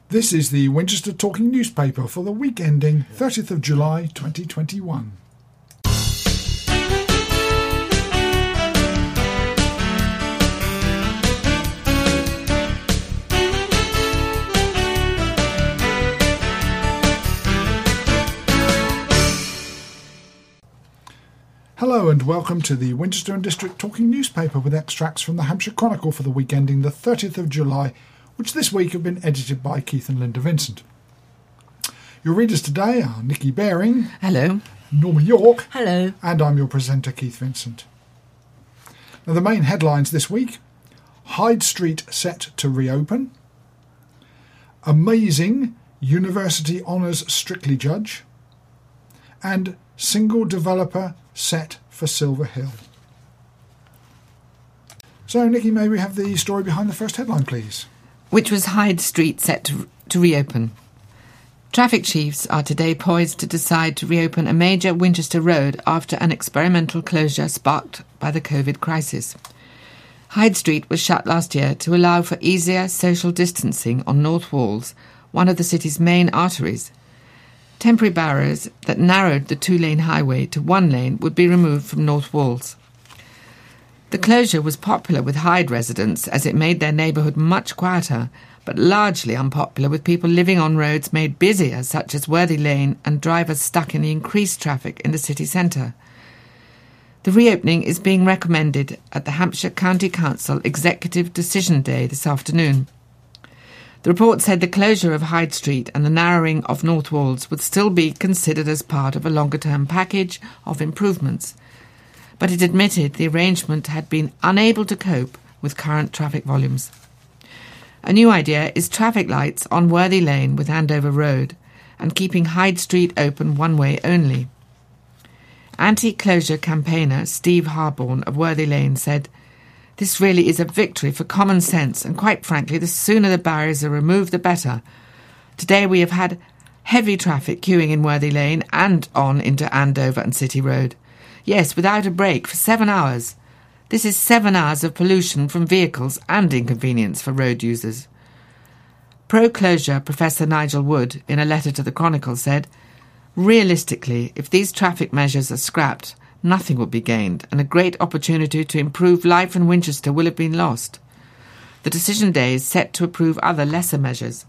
This is the Winchester Talking Newspaper for the week ending 30th of July 2021. Hello and welcome to the Winchester and District Talking Newspaper with extracts from the Hampshire Chronicle for the week ending the 30th of July, which this week have been edited by Keith and Linda Vincent. Your readers today are Nikki Baring. Hello. Norma York. Hello. And I'm your presenter, Keith Vincent. Now the main headlines this week: Hyde Street set to reopen, amazing University Honours Strictly Judge, and single developer set for Silver Hill. So, Nikki, may we have the story behind the first headline, please? Which was Hyde Street set to reopen. Traffic chiefs are today poised to decide to reopen a major Winchester road after an experimental closure sparked by the COVID crisis. Hyde Street was shut last year to allow for easier social distancing on North Walls, one of the city's main arteries. Temporary barriers that narrowed the two-lane highway to one lane would be removed from North Walls. The closure was popular with Hyde residents as it made their neighbourhood much quieter, but largely unpopular with people living on roads made busier, such as Worthy Lane, and drivers stuck in the increased traffic in the city centre. The reopening is being recommended at the Hampshire County Council Executive Decision Day this afternoon. The report said the closure of Hyde Street and the narrowing of North Walls would still be considered as part of a longer-term package of improvements, but it admitted the arrangement had been unable to cope with current traffic volumes. A new idea is traffic lights on Worthy Lane with Andover Road and keeping Hyde Street open one way only. Anti-closure campaigner Steve Harborne of Worthy Lane said, "This really is a victory for common sense, and quite frankly, the sooner the barriers are removed, the better. Today we have had heavy traffic queuing in Worthy Lane and on into Andover and City Road. Yes, without a break for 7 hours. This is 7 hours of pollution from vehicles and inconvenience for road users." Pro-closure Professor Nigel Wood, in a letter to the Chronicle, said, "Realistically, if these traffic measures are scrapped, nothing will be gained, and a great opportunity to improve life in Winchester will have been lost." The decision day is set to approve other lesser measures.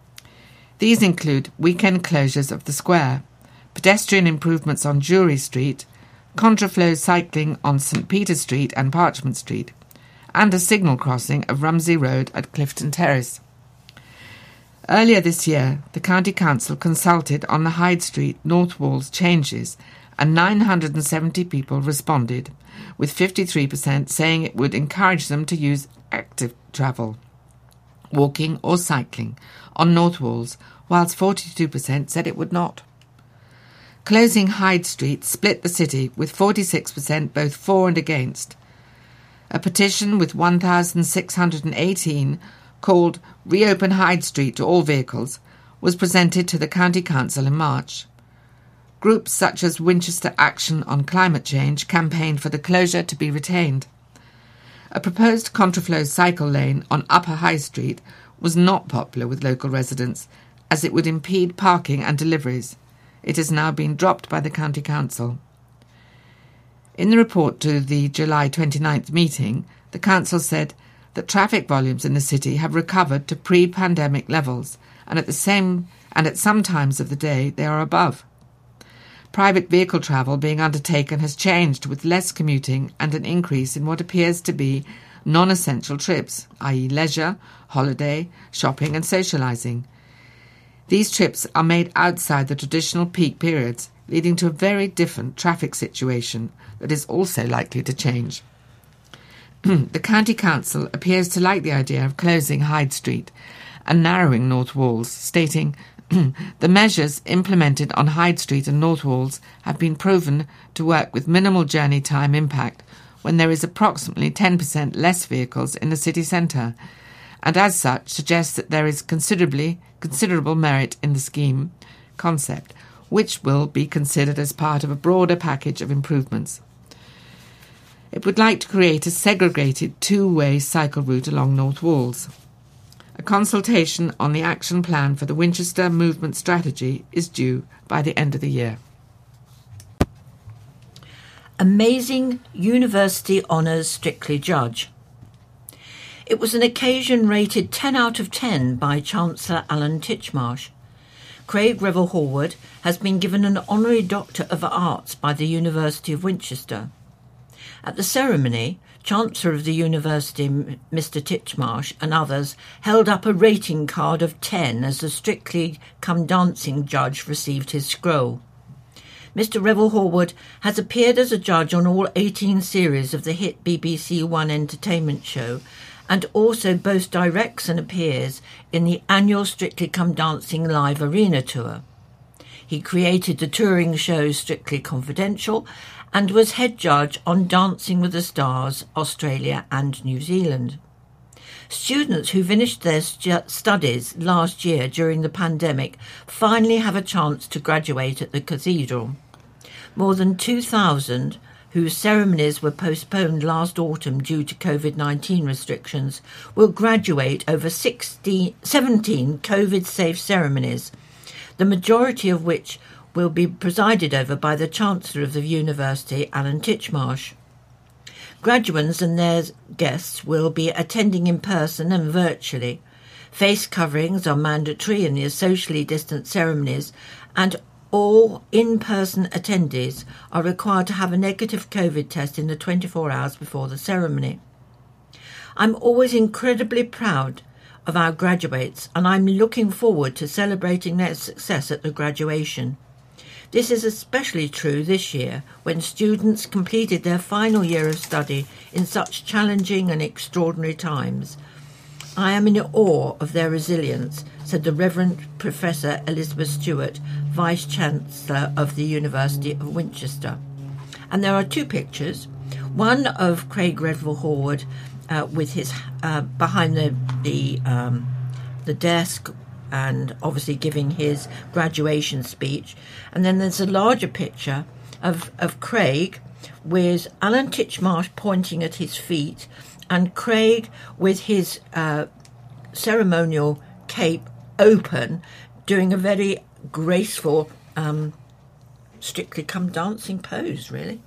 These include weekend closures of the square, pedestrian improvements on Jury Street, contraflow cycling on St Peter Street and Parchment Street, and a signal crossing of Rumsey Road at Clifton Terrace. Earlier this year, the County Council consulted on the Hyde Street North Walls changes, and 970 people responded, with 53% saying it would encourage them to use active travel, walking or cycling, on North Walls, whilst 42% said it would not. Closing Hyde Street split the city, with 46% both for and against. A petition with 1,618, called "Reopen Hyde Street to All Vehicles," was presented to the County Council in March. Groups such as Winchester Action on Climate Change campaigned for the closure to be retained. A proposed contraflow cycle lane on Upper High Street was not popular with local residents, as it would impede parking and deliveries. It has now been dropped by the County Council. In the report to the July 29th meeting, the Council said that traffic volumes in the city have recovered to pre-pandemic levels, and at some times of the day they are above. Private vehicle travel being undertaken has changed, with less commuting and an increase in what appears to be non-essential trips, i.e. leisure, holiday, shopping and socialising. These trips are made outside the traditional peak periods, leading to a very different traffic situation that is also likely to change. The County Council appears to like the idea of closing Hyde Street and narrowing North Walls, stating, "The measures implemented on Hyde Street and North Walls have been proven to work with minimal journey time impact when there is approximately 10% less vehicles in the city centre, and as such suggests that there is considerable merit in the scheme concept, which will be considered as part of a broader package of improvements." It would like to create a segregated two-way cycle route along North Walls. A consultation on the action plan for the Winchester Movement Strategy is due by the end of the year. Amazing University Honours Strictly Judge. It was an occasion rated 10 out of 10 by Chancellor Alan Titchmarsh. Craig Revel Horwood has been given an Honorary Doctor of Arts by the University of Winchester. At the ceremony, Chancellor of the University, Mr. Titchmarsh, and others held up a rating card of 10 as the Strictly Come Dancing judge received his scroll. Mr. Revel Horwood has appeared as a judge on all 18 series of the hit BBC One entertainment show, and also both directs and appears in the annual Strictly Come Dancing live arena tour. He created the touring show Strictly Confidential and was head judge on Dancing with the Stars, Australia and New Zealand. Students who finished their studies last year during the pandemic finally have a chance to graduate at the Cathedral. More than 2,000, whose ceremonies were postponed last autumn due to COVID-19 restrictions, will graduate over 17 COVID-safe ceremonies, the majority of which will be presided over by the Chancellor of the University, Alan Titchmarsh. Graduands and their guests will be attending in person and virtually. Face coverings are mandatory in the socially distant ceremonies, and all in-person attendees are required to have a negative COVID test in the 24 hours before the ceremony. I'm always incredibly proud of our graduates, and I'm looking forward to celebrating their success at the graduation. This is especially true this year, when students completed their final year of study in such challenging and extraordinary times. I am in awe of their resilience, said the Reverend Professor Elizabeth Stewart, Vice-Chancellor of the University of Winchester. And there are two pictures, one of Craig Revel Horwood with his behind the desk and obviously giving his graduation speech. And then there's a larger picture of Craig with Alan Titchmarsh pointing at his feet and Craig with his ceremonial cape open, doing a very graceful Strictly Come Dancing pose, really.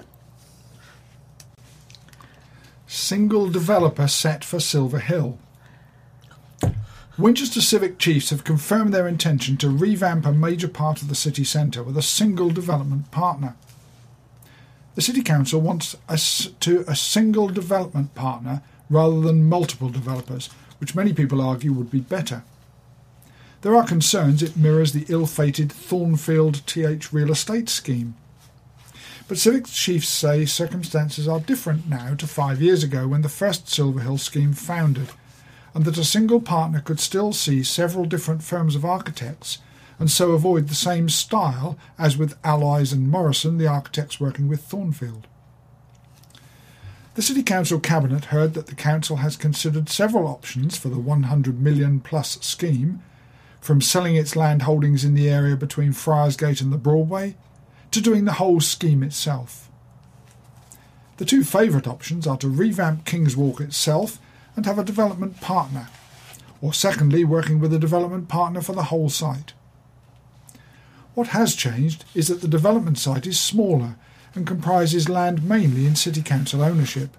Single developer set for Silver Hill. Winchester Civic Chiefs have confirmed their intention to revamp a major part of the city centre with a single development partner. The City Council wants a single development partner rather than multiple developers, which many people argue would be better. There are concerns it mirrors the ill-fated Thornfield TH real estate scheme. But Civic Chiefs say circumstances are different now to 5 years ago when the first Silver Hill scheme foundered, and that a single partner could still see several different firms of architects and so avoid the same style as with Allies and Morrison, the architects working with Thornfield. The City Council Cabinet heard that the Council has considered several options for the £100 million plus scheme, from selling its land holdings in the area between Friarsgate and the Broadway, to doing the whole scheme itself. The two favourite options are to revamp King's Walk itself and have a development partner, or secondly, working with a development partner for the whole site. What has changed is that the development site is smaller and comprises land mainly in City Council ownership.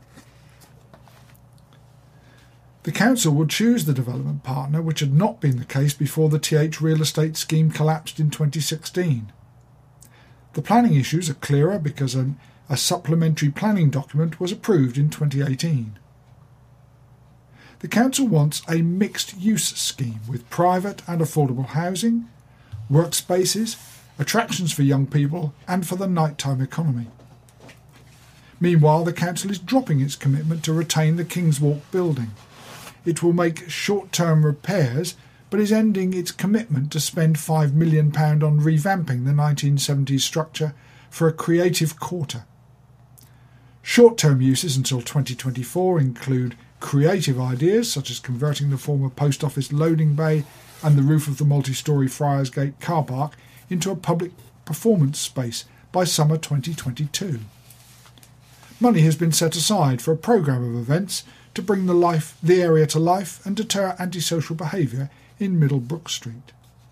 The Council will choose the development partner, which had not been the case before the TH real estate scheme collapsed in 2016. The planning issues are clearer because a supplementary planning document was approved in 2018. The Council wants a mixed-use scheme with private and affordable housing, workspaces, attractions for young people and for the nighttime economy. Meanwhile, the Council is dropping its commitment to retain the King's Walk building. It will make short-term repairs, but is ending its commitment to spend £5 million on revamping the 1970s structure for a creative quarter. Short-term uses until 2024 include creative ideas such as converting the former post office loading bay and the roof of the multi-storey Friarsgate car park into a public performance space by summer 2022. Money has been set aside for a programme of events to bring the area to life and deter antisocial behaviour in Middlebrook Street.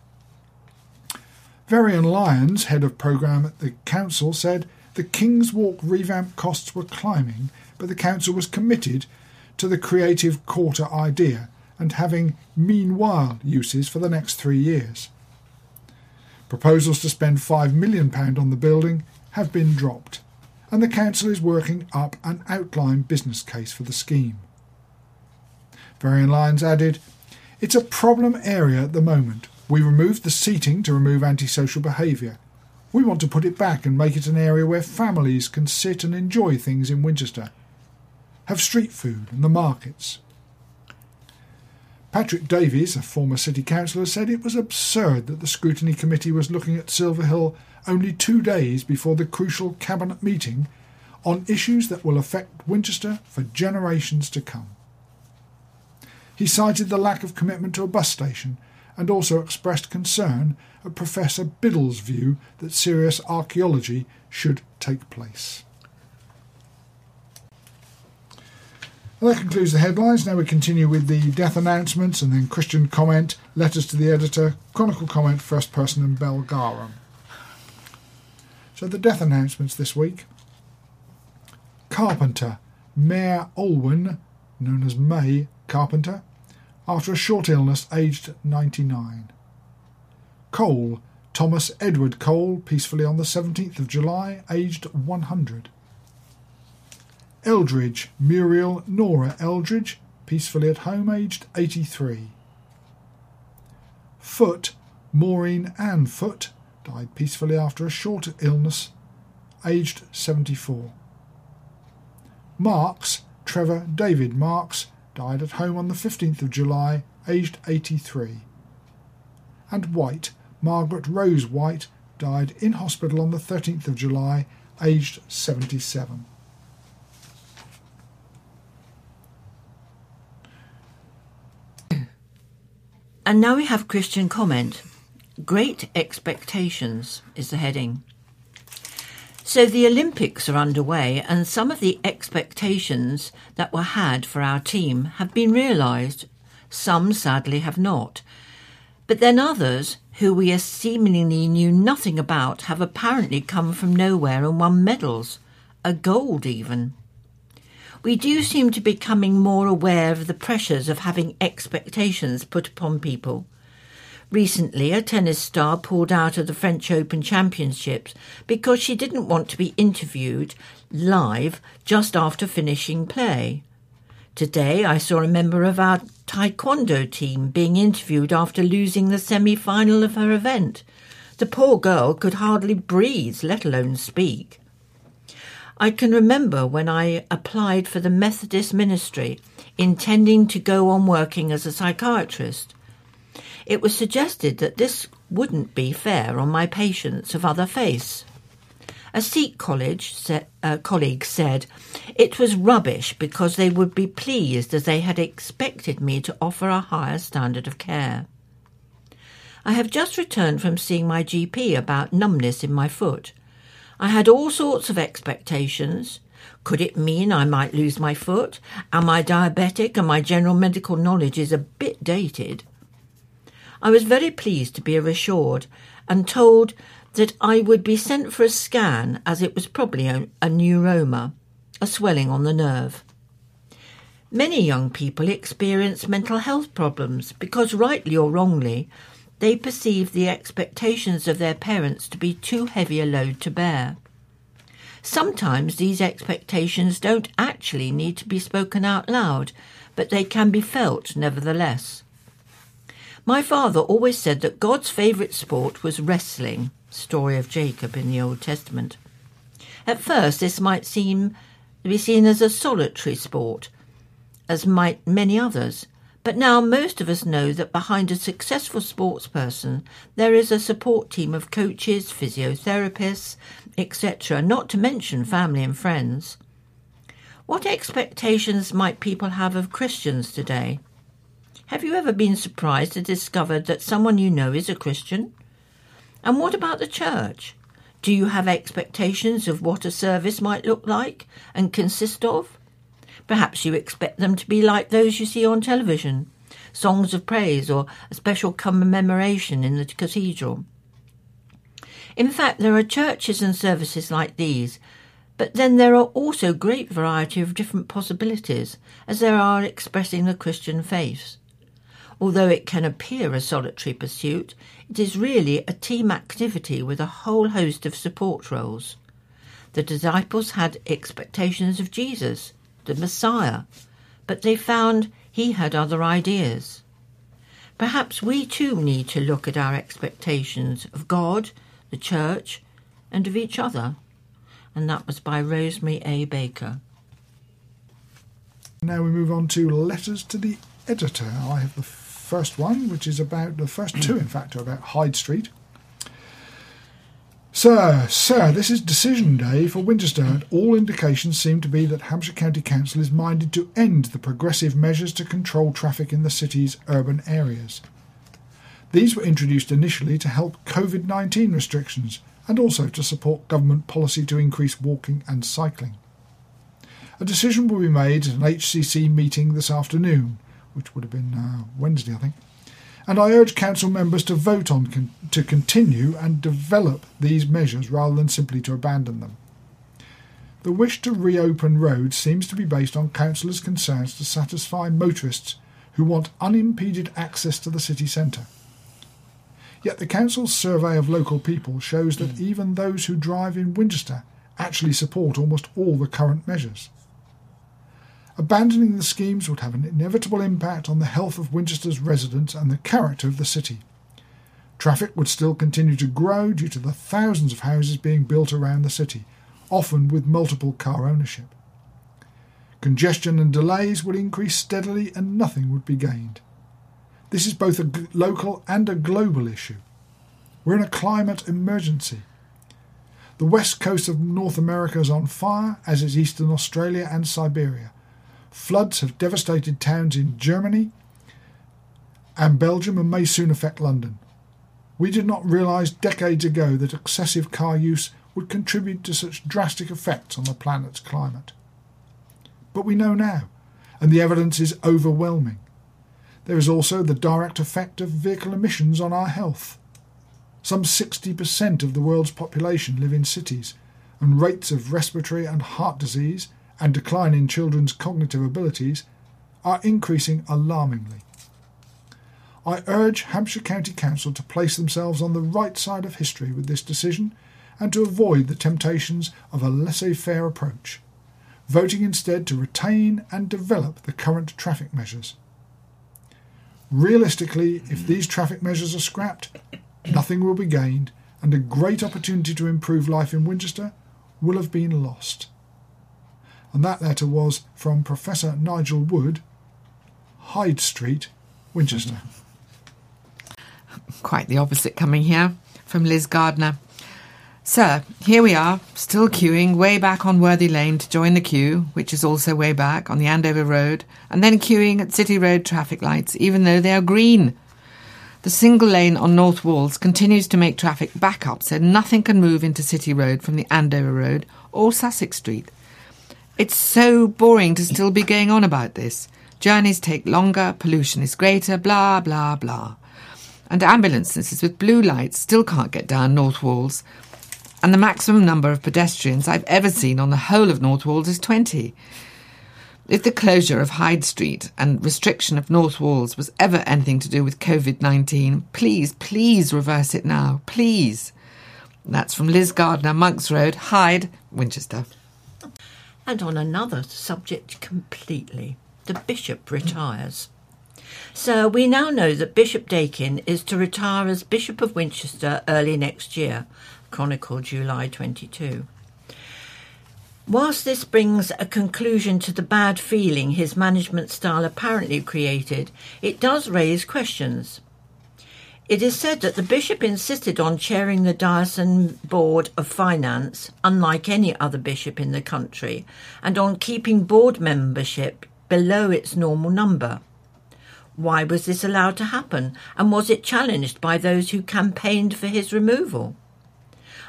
Varian Lyons, head of programme at the council, said the King's Walk revamp costs were climbing, but the council was committed to the creative quarter idea and having meanwhile uses for the next 3 years. Proposals to spend £5 million on the building have been dropped, and the council is working up an outline business case for the scheme. Varian Lyons added, "It's a problem area at the moment. We removed the seating to remove antisocial behaviour. We want to put it back and make it an area where families can sit and enjoy things in Winchester, have street food and the markets." Patrick Davies, a former city councillor, said it was absurd that the scrutiny committee was looking at Silverhill only 2 days before the crucial cabinet meeting on issues that will affect Winchester for generations to come. He cited the lack of commitment to a bus station and also expressed concern at Professor Biddle's view that serious archaeology should take place. Well, that concludes the headlines. Now we continue with the death announcements and then Christian comment, letters to the editor, Chronicle comment, first person and Bell Garum. So the death announcements this week. Carpenter, Mayor Olwen, known as May Carpenter, after a short illness, aged 99. Cole, Thomas Edward Cole, peacefully on the 17th of July, aged 100. Eldridge, Muriel Nora Eldridge, peacefully at home, aged 83. Foote, Maureen Ann Foote, died peacefully after a short illness, aged 74. Marks, Trevor David Marks, died at home on the 15th of July, aged 83. And White, Margaret Rose White, died in hospital on the 13th of July, aged 77. And now we have Christian comment. Great expectations is the heading. So the Olympics are underway, and some of the expectations that were had for our team have been realised. Some sadly have not. But then others, who we seemingly knew nothing about, have apparently come from nowhere and won medals, a gold even. We do seem to be becoming more aware of the pressures of having expectations put upon people. Recently, a tennis star pulled out of the French Open Championships because she didn't want to be interviewed live just after finishing play. Today, I saw a member of our taekwondo team being interviewed after losing the semi-final of her event. The poor girl could hardly breathe, let alone speak. I can remember when I applied for the Methodist ministry, intending to go on working as a psychiatrist. It was suggested that this wouldn't be fair on my patients of other faiths. A Sikh colleague said it was rubbish because they would be pleased as they had expected me to offer a higher standard of care. I have just returned from seeing my GP about numbness in my foot. I had all sorts of expectations. Could it mean I might lose my foot? Am I diabetic and my general medical knowledge is a bit dated? I was very pleased to be reassured and told that I would be sent for a scan as it was probably a neuroma, a swelling on the nerve. Many young people experience mental health problems because, rightly or wrongly, they perceive the expectations of their parents to be too heavy a load to bear. Sometimes these expectations don't actually need to be spoken out loud, but they can be felt nevertheless. My father always said that God's favourite sport was wrestling, story of Jacob in the Old Testament. At first this might be seen as a solitary sport, as might many others, but now most of us know that behind a successful sportsperson there is a support team of coaches, physiotherapists, etc., not to mention family and friends. What expectations might people have of Christians today? Have you ever been surprised to discover that someone you know is a Christian? And what about the church? Do you have expectations of what a service might look like and consist of? Perhaps you expect them to be like those you see on television, songs of praise or a special commemoration in the cathedral. In fact, there are churches and services like these, but then there are also great variety of different possibilities, as there are expressing the Christian faith. Although it can appear a solitary pursuit, it is really a team activity with a whole host of support roles. The disciples had expectations of Jesus, the Messiah, but they found he had other ideas. Perhaps we too need to look at our expectations of God, the church, and of each other. And that was by Rosemary A. Baker. Now we move on to letters to the editor. I have the first one, which is about, the first two in fact are about Hyde Street. Sir, this is decision day for Winchester, and all indications seem to be that Hampshire County Council is minded to end the progressive measures to control traffic in the city's urban areas. These were introduced initially to help COVID-19 restrictions and also to support government policy to increase walking and cycling. A decision will be made at an HCC meeting this afternoon, which would have been Wednesday, I think, and I urge council members to vote on to continue and develop these measures rather than simply to abandon them. The wish to reopen roads seems to be based on councillors' concerns to satisfy motorists who want unimpeded access to the city centre. Yet the council's survey of local people shows that even those who drive in Winchester actually support almost all the current measures. Abandoning the schemes would have an inevitable impact on the health of Winchester's residents and the character of the city. Traffic would still continue to grow due to the thousands of houses being built around the city, often with multiple car ownership. Congestion and delays would increase steadily and nothing would be gained. This is both a local and a global issue. We're in a climate emergency. The west coast of North America is on fire, as is eastern Australia and Siberia. Floods have devastated towns in Germany and Belgium and may soon affect London. We did not realise decades ago that excessive car use would contribute to such drastic effects on the planet's climate. But we know now, and the evidence is overwhelming. There is also the direct effect of vehicle emissions on our health. Some 60% of the world's population live in cities, and rates of respiratory and heart disease and decline in children's cognitive abilities are increasing alarmingly. I urge Hampshire County Council to place themselves on the right side of history with this decision and to avoid the temptations of a laissez-faire approach, voting instead to retain and develop the current traffic measures. Realistically, if these traffic measures are scrapped, nothing will be gained and a great opportunity to improve life in Winchester will have been lost. And that letter was from Professor Nigel Wood, Hyde Street, Winchester. Quite the opposite coming here from Liz Gardner. Sir, here we are, still queuing way back on Worthy Lane to join the queue, which is also way back on the Andover Road, and then queuing at City Road traffic lights, even though they are green. The single lane on North Walls continues to make traffic back up, so nothing can move into City Road from the Andover Road or Sussex Street. It's so boring to still be going on about this. Journeys take longer, pollution is greater, blah, blah, blah. And ambulances with blue lights still can't get down North Walls, and the maximum number of pedestrians I've ever seen on the whole of North Walls is 20. If the closure of Hyde Street and restriction of North Walls was ever anything to do with COVID-19, please reverse it now, please. That's from Liz Gardner, Monks Road, Hyde, Winchester. And on another subject completely, the Bishop retires. So we now know that Bishop Dakin is to retire as Bishop of Winchester early next year, Chronicle July 22. Whilst this brings a conclusion to the bad feeling his management style apparently created, it does raise questions. It is said that the bishop insisted on chairing the Diocesan Board of Finance, unlike any other bishop in the country, and on keeping board membership below its normal number. Why was this allowed to happen, and was it challenged by those who campaigned for his removal?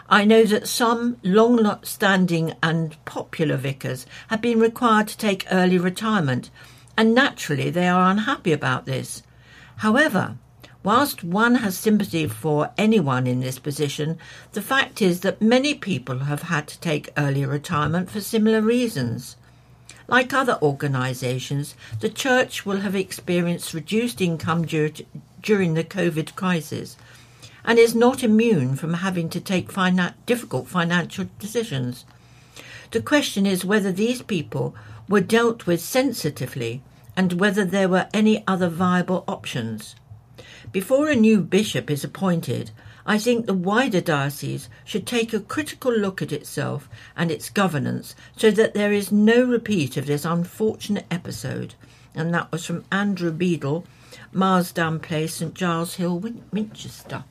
I know that some long-standing and popular vicars have been required to take early retirement, and naturally they are unhappy about this. However, whilst one has sympathy for anyone in this position, the fact is that many people have had to take early retirement for similar reasons. Like other organisations, the Church will have experienced reduced income during the COVID crisis and is not immune from having to take difficult financial decisions. The question is whether these people were dealt with sensitively and whether there were any other viable options. Before a new bishop is appointed, I think the wider diocese should take a critical look at itself and its governance so that there is no repeat of this unfortunate episode. And that was from Andrew Beadle, Marsdown Place, St Giles Hill, Winchester.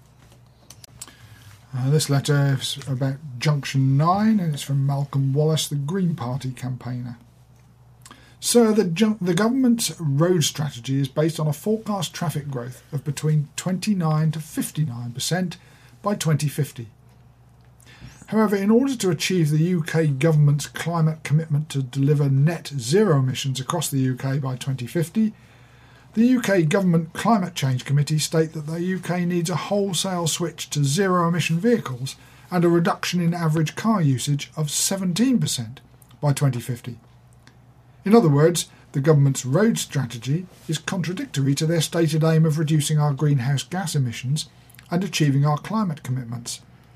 This letter is about Junction 9 and it's from Malcolm Wallace, the Green Party campaigner. Sir, the government's road strategy is based on a forecast traffic growth of between 29 to 59% by 2050. However, in order to achieve the UK government's climate commitment to deliver net zero emissions across the UK by 2050, the UK Government Climate Change Committee state that the UK needs a wholesale switch to zero-emission vehicles and a reduction in average car usage of 17% by 2050. In other words, the government's road strategy is contradictory to their stated aim of reducing our greenhouse gas emissions and achieving our climate commitments.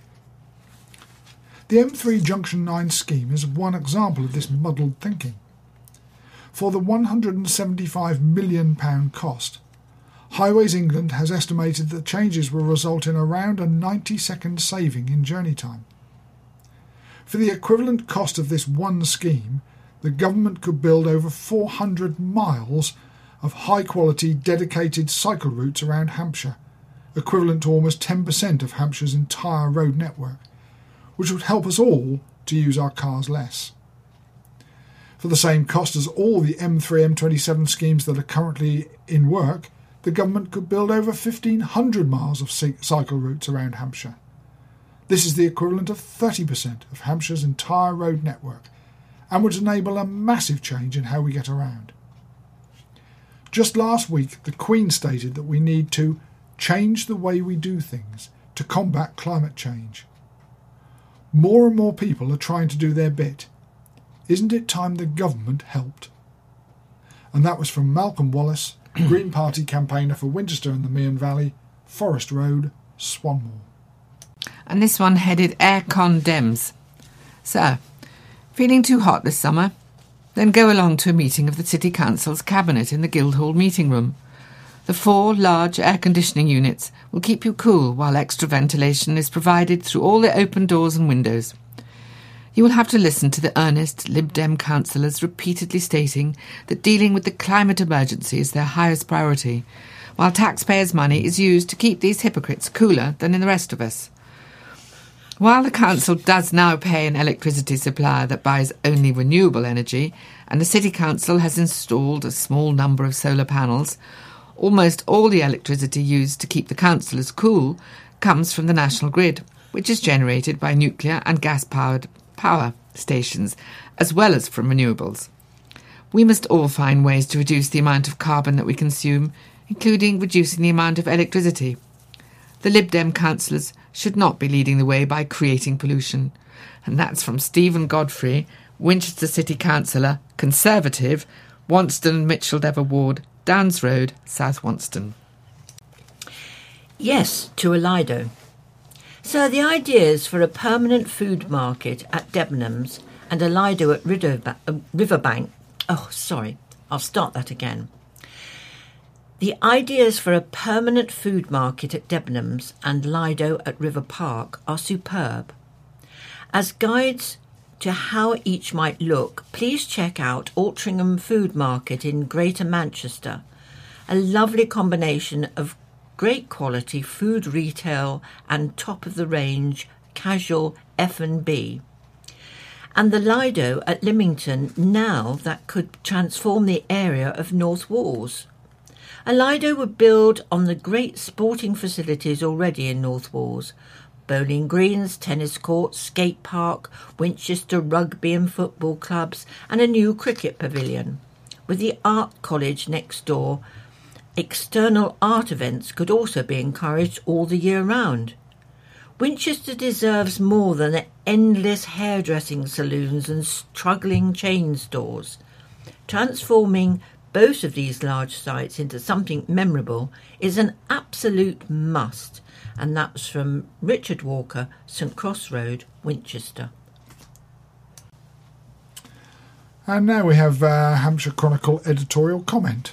The M3 Junction 9 scheme is one example of this muddled thinking. For the £175 million cost, Highways England has estimated that changes will result in around a 90-second saving in journey time. For the equivalent cost of this one scheme, the government could build over 400 miles of high-quality dedicated cycle routes around Hampshire, equivalent to almost 10% of Hampshire's entire road network, which would help us all to use our cars less. For the same cost as all the M3, M27 schemes that are currently in work, the government could build over 1,500 miles of cycle routes around Hampshire. This is the equivalent of 30% of Hampshire's entire road network and would enable a massive change in how we get around. Just last week, the Queen stated that we need to change the way we do things to combat climate change. More and more people are trying to do their bit. Isn't it time the government helped? And that was from Malcolm Wallace, Green Party campaigner for Winchester and the Mearn Valley, Forest Road, Swanmore. And this one headed Aircon Dems. Sir, feeling too hot this summer? Then go along to a meeting of the City Council's Cabinet in the Guildhall meeting room. The 4 large air conditioning units will keep you cool while extra ventilation is provided through all the open doors and windows. You will have to listen to the earnest Lib Dem councillors repeatedly stating that dealing with the climate emergency is their highest priority, while taxpayers' money is used to keep these hypocrites cooler than in the rest of us. While the council does now pay an electricity supplier that buys only renewable energy, and the City Council has installed a small number of solar panels, almost all the electricity used to keep the councillors cool comes from the national grid, which is generated by nuclear and gas-powered power stations, as well as from renewables. We must all find ways to reduce the amount of carbon that we consume, including reducing the amount of electricity. The Lib Dem councillors should not be leading the way by creating pollution. And that's from Stephen Godfrey, Winchester City Councillor, Conservative, Wonston Mitchell-Dever Ward, Downs Road, South Wonston. Yes to a Lido. So the ideas for a permanent food market at Debenhams and a Lido at Riverbank... I'll start that again. The ideas for a permanent food market at Debenhams and Lido at River Park are superb. As guides to how each might look, please check out Altrincham Food Market in Greater Manchester, a lovely combination of great quality food retail and top-of-the-range casual F&B. And the Lido at Lymington now that could transform the area of North Walls. A Lido would build on the great sporting facilities already in North Walls, bowling greens, tennis courts, skate park, Winchester rugby and football clubs, and a new cricket pavilion. With the art college next door, external art events could also be encouraged all the year round. Winchester deserves more than endless hairdressing saloons and struggling chain stores. Transforming both of these large sites into something memorable is an absolute must, and that's from Richard Walker, St Cross Road, Winchester. And now we have Hampshire Chronicle editorial comment.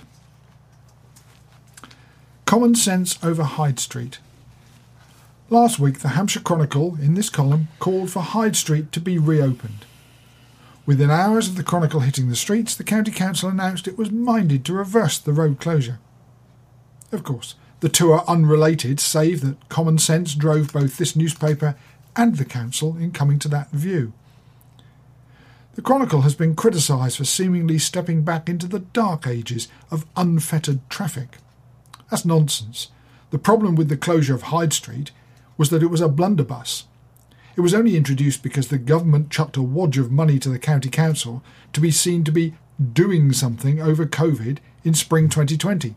Common sense over Hyde Street. Last week, the Hampshire Chronicle, in this column, called for Hyde Street to be reopened. Within hours of the Chronicle hitting the streets, the County Council announced it was minded to reverse the road closure. Of course, the two are unrelated, save that common sense drove both this newspaper and the Council in coming to that view. The Chronicle has been criticised for seemingly stepping back into the dark ages of unfettered traffic. That's nonsense. The problem with the closure of Hyde Street was that it was a blunderbuss. It was only introduced because the government chucked a wodge of money to the County Council to be seen to be doing something over COVID in spring 2020.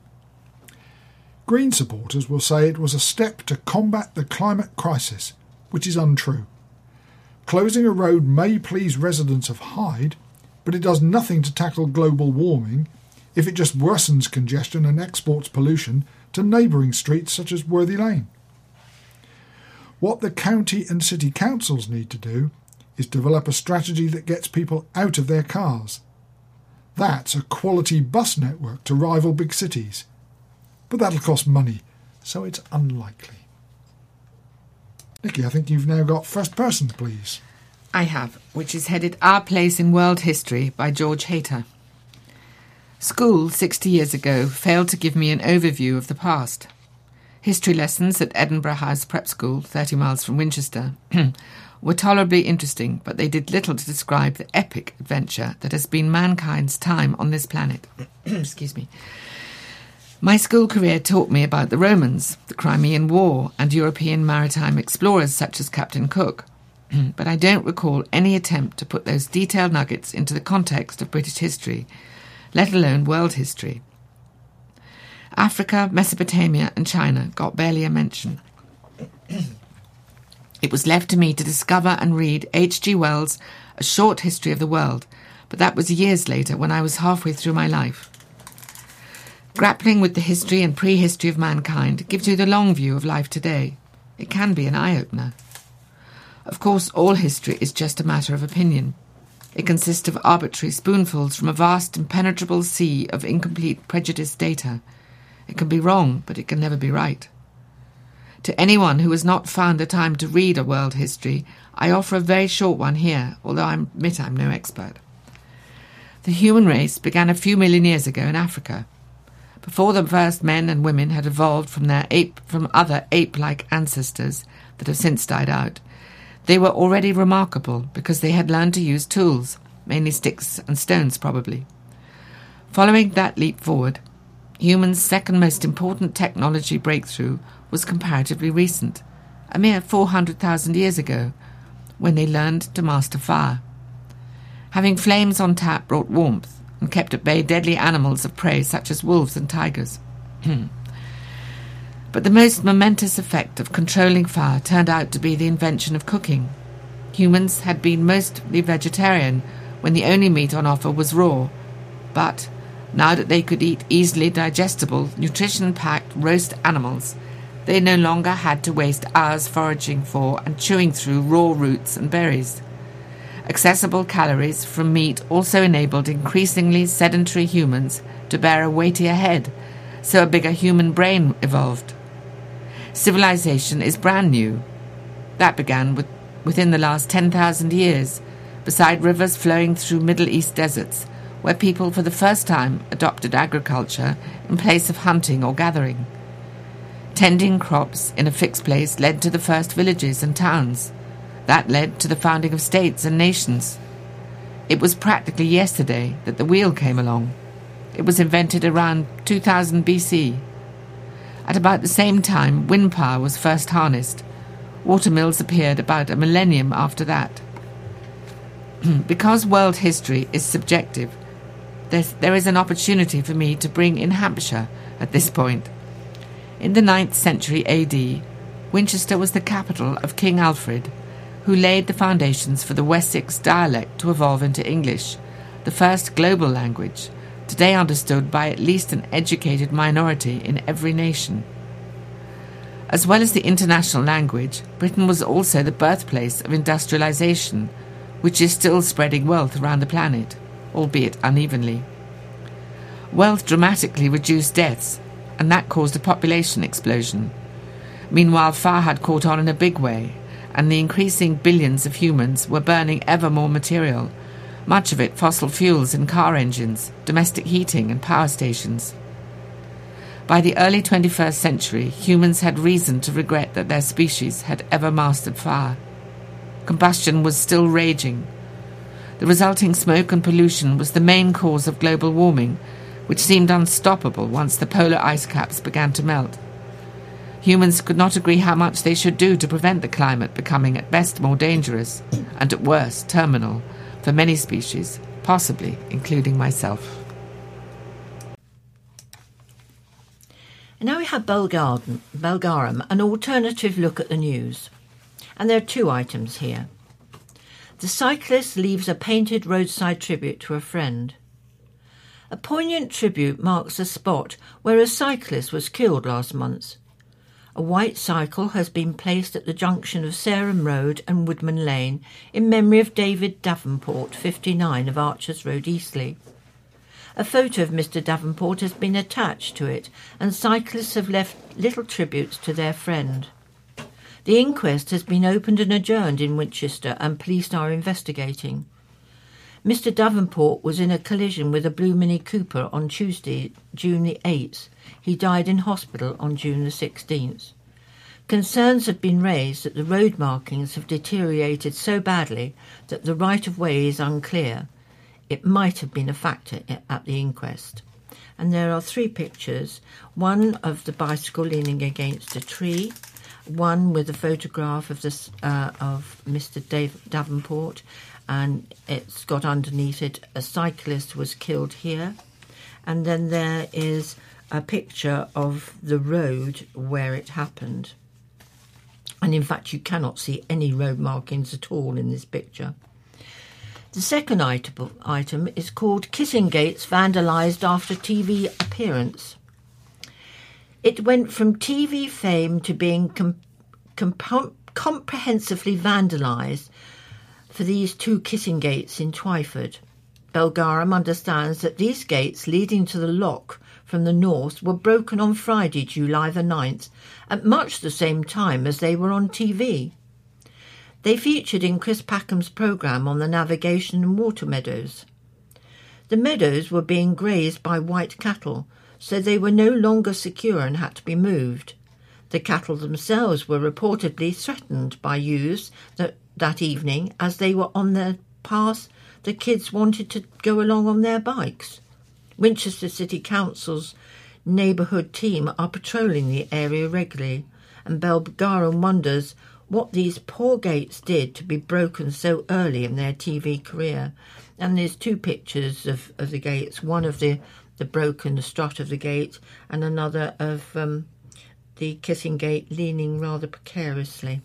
Green supporters will say it was a step to combat the climate crisis, which is untrue. Closing a road may please residents of Hyde, but it does nothing to tackle global warming if it just worsens congestion and exports pollution to neighbouring streets such as Worthy Lane. What the county and city councils need to do is develop a strategy that gets people out of their cars. That's a quality bus network to rival big cities. But that'll cost money, so it's unlikely. Nikki, I think you've now got first person, please. I have, which is headed Our Place in World History by George Hayter. School 60 years ago failed to give me an overview of the past. History lessons at Edinburgh House Prep School, 30 miles from Winchester, were tolerably interesting, but they did little to describe the epic adventure that has been mankind's time on this planet. Excuse me. My school career taught me about the Romans, the Crimean War, and European maritime explorers such as Captain Cook, but I don't recall any attempt to put those detailed nuggets into the context of British history, let alone world history. Africa, Mesopotamia and China got barely a mention. It was left to me to discover and read H.G. Wells' A Short History of the World, but that was years later when I was halfway through my life. Grappling with the history and prehistory of mankind gives you the long view of life today. It can be an eye-opener. Of course, all history is just a matter of opinion. It consists of arbitrary spoonfuls from a vast impenetrable sea of incomplete prejudiced data. It can be wrong, but it can never be right. To anyone who has not found the time to read a world history, I offer a very short one here, although I admit I'm no expert. The human race began a few million years ago in Africa. Before the first men and women had evolved from other ape-like ancestors that have since died out, they were already remarkable because they had learned to use tools, mainly sticks and stones probably. Following that leap forward, humans' second most important technology breakthrough was comparatively recent, a mere 400,000 years ago, when they learned to master fire. Having flames on tap brought warmth and kept at bay deadly animals of prey such as wolves and tigers. But the most momentous effect of controlling fire turned out to be the invention of cooking. Humans had been mostly vegetarian when the only meat on offer was raw, but now that they could eat easily digestible, nutrition-packed roast animals, they no longer had to waste hours foraging for and chewing through raw roots and berries. Accessible calories from meat also enabled increasingly sedentary humans to bear a weightier head, so a bigger human brain evolved. Civilization is brand new. That began within the last 10,000 years, beside rivers flowing through Middle East deserts, where people for the first time adopted agriculture in place of hunting or gathering. Tending crops in a fixed place led to the first villages and towns. That led to the founding of states and nations. It was practically yesterday that the wheel came along. It was invented around 2000 BC. At about the same time, wind power was first harnessed. Watermills appeared about a millennium after that. Because world history is subjective, there is an opportunity for me to bring in Hampshire at this point. In the 9th century AD, Winchester was the capital of King Alfred, who laid the foundations for the Wessex dialect to evolve into English, the first global language, today understood by at least an educated minority in every nation. As well as the international language, Britain was also the birthplace of industrialization, which is still spreading wealth around the planet, albeit unevenly. Wealth dramatically reduced deaths, and that caused a population explosion. Meanwhile, fire had caught on in a big way, and the increasing billions of humans were burning ever more material, much of it fossil fuels in car engines, domestic heating and power stations. By the early 21st century, humans had reason to regret that their species had ever mastered fire. Combustion was still raging. The resulting smoke and pollution was the main cause of global warming, which seemed unstoppable once the polar ice caps began to melt. Humans could not agree how much they should do to prevent the climate becoming at best more dangerous, and at worst terminal, for many species, possibly including myself. And now we have Belgarum, an alternative look at the news. And there are 2 items here. The cyclist leaves a painted roadside tribute to a friend. A poignant tribute marks the spot where a cyclist was killed last month. A white cycle has been placed at the junction of Sarum Road and Woodman Lane in memory of David Davenport, 59, of Archers Road, Eastleigh. A photo of Mr. Davenport has been attached to it, and cyclists have left little tributes to their friend. The inquest has been opened and adjourned in Winchester, and police are investigating. Mr. Davenport was in a collision with a blue Mini Cooper on Tuesday, June the 8th. He died in hospital on June the 16th. Concerns have been raised that the road markings have deteriorated so badly that the right-of-way is unclear. It might have been a factor at the inquest. And there are 3 pictures, one of the bicycle leaning against a tree, one with a photograph of Mr. Davenport, and it's got underneath it, a cyclist was killed here. And then there is a picture of the road where it happened. And in fact, you cannot see any road markings at all in this picture. The second item is called Kissing Gates Vandalised After TV Appearance. It went from TV fame to being comprehensively vandalised for these 2 kissing gates in Twyford. Belgarum understands that these gates leading to the lock from the north were broken on Friday, July the 9th, at much the same time as they were on TV. They featured in Chris Packham's programme on the Navigation and Water Meadows. The meadows were being grazed by white cattle, so they were no longer secure and had to be moved. The cattle themselves were reportedly threatened by youths that evening as they were on their path. The kids wanted to go along on their bikes. Winchester City Council's neighbourhood team are patrolling the area regularly, and Belgarum wonders what these poor gates did to be broken so early in their TV career. And there's 2 pictures of the gates, one of the broken strut of the gate and another of the kissing gate leaning rather precariously.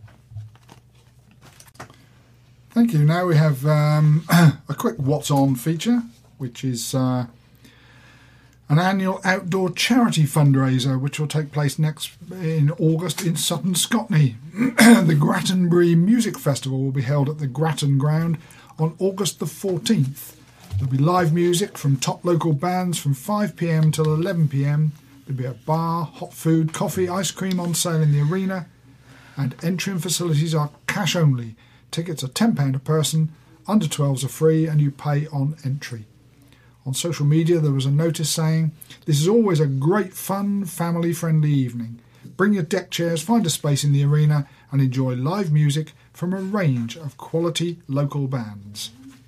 Thank you. Now we have a quick What's On feature, which is an annual outdoor charity fundraiser which will take place next in August in Sutton Scotney. The Grattonbury Music Festival will be held at the Gratton Ground on August the 14th. There'll be live music from top local bands from 5 p.m. till 11 p.m. There'll be a bar, hot food, coffee, ice cream on sale in the arena, and entry and facilities are cash only. Tickets are £10 a person, under 12s are free, and you pay on entry. On social media there was a notice saying, "This is always a great fun, family-friendly evening. Bring your deck chairs, find a space in the arena and enjoy live music from a range of quality local bands."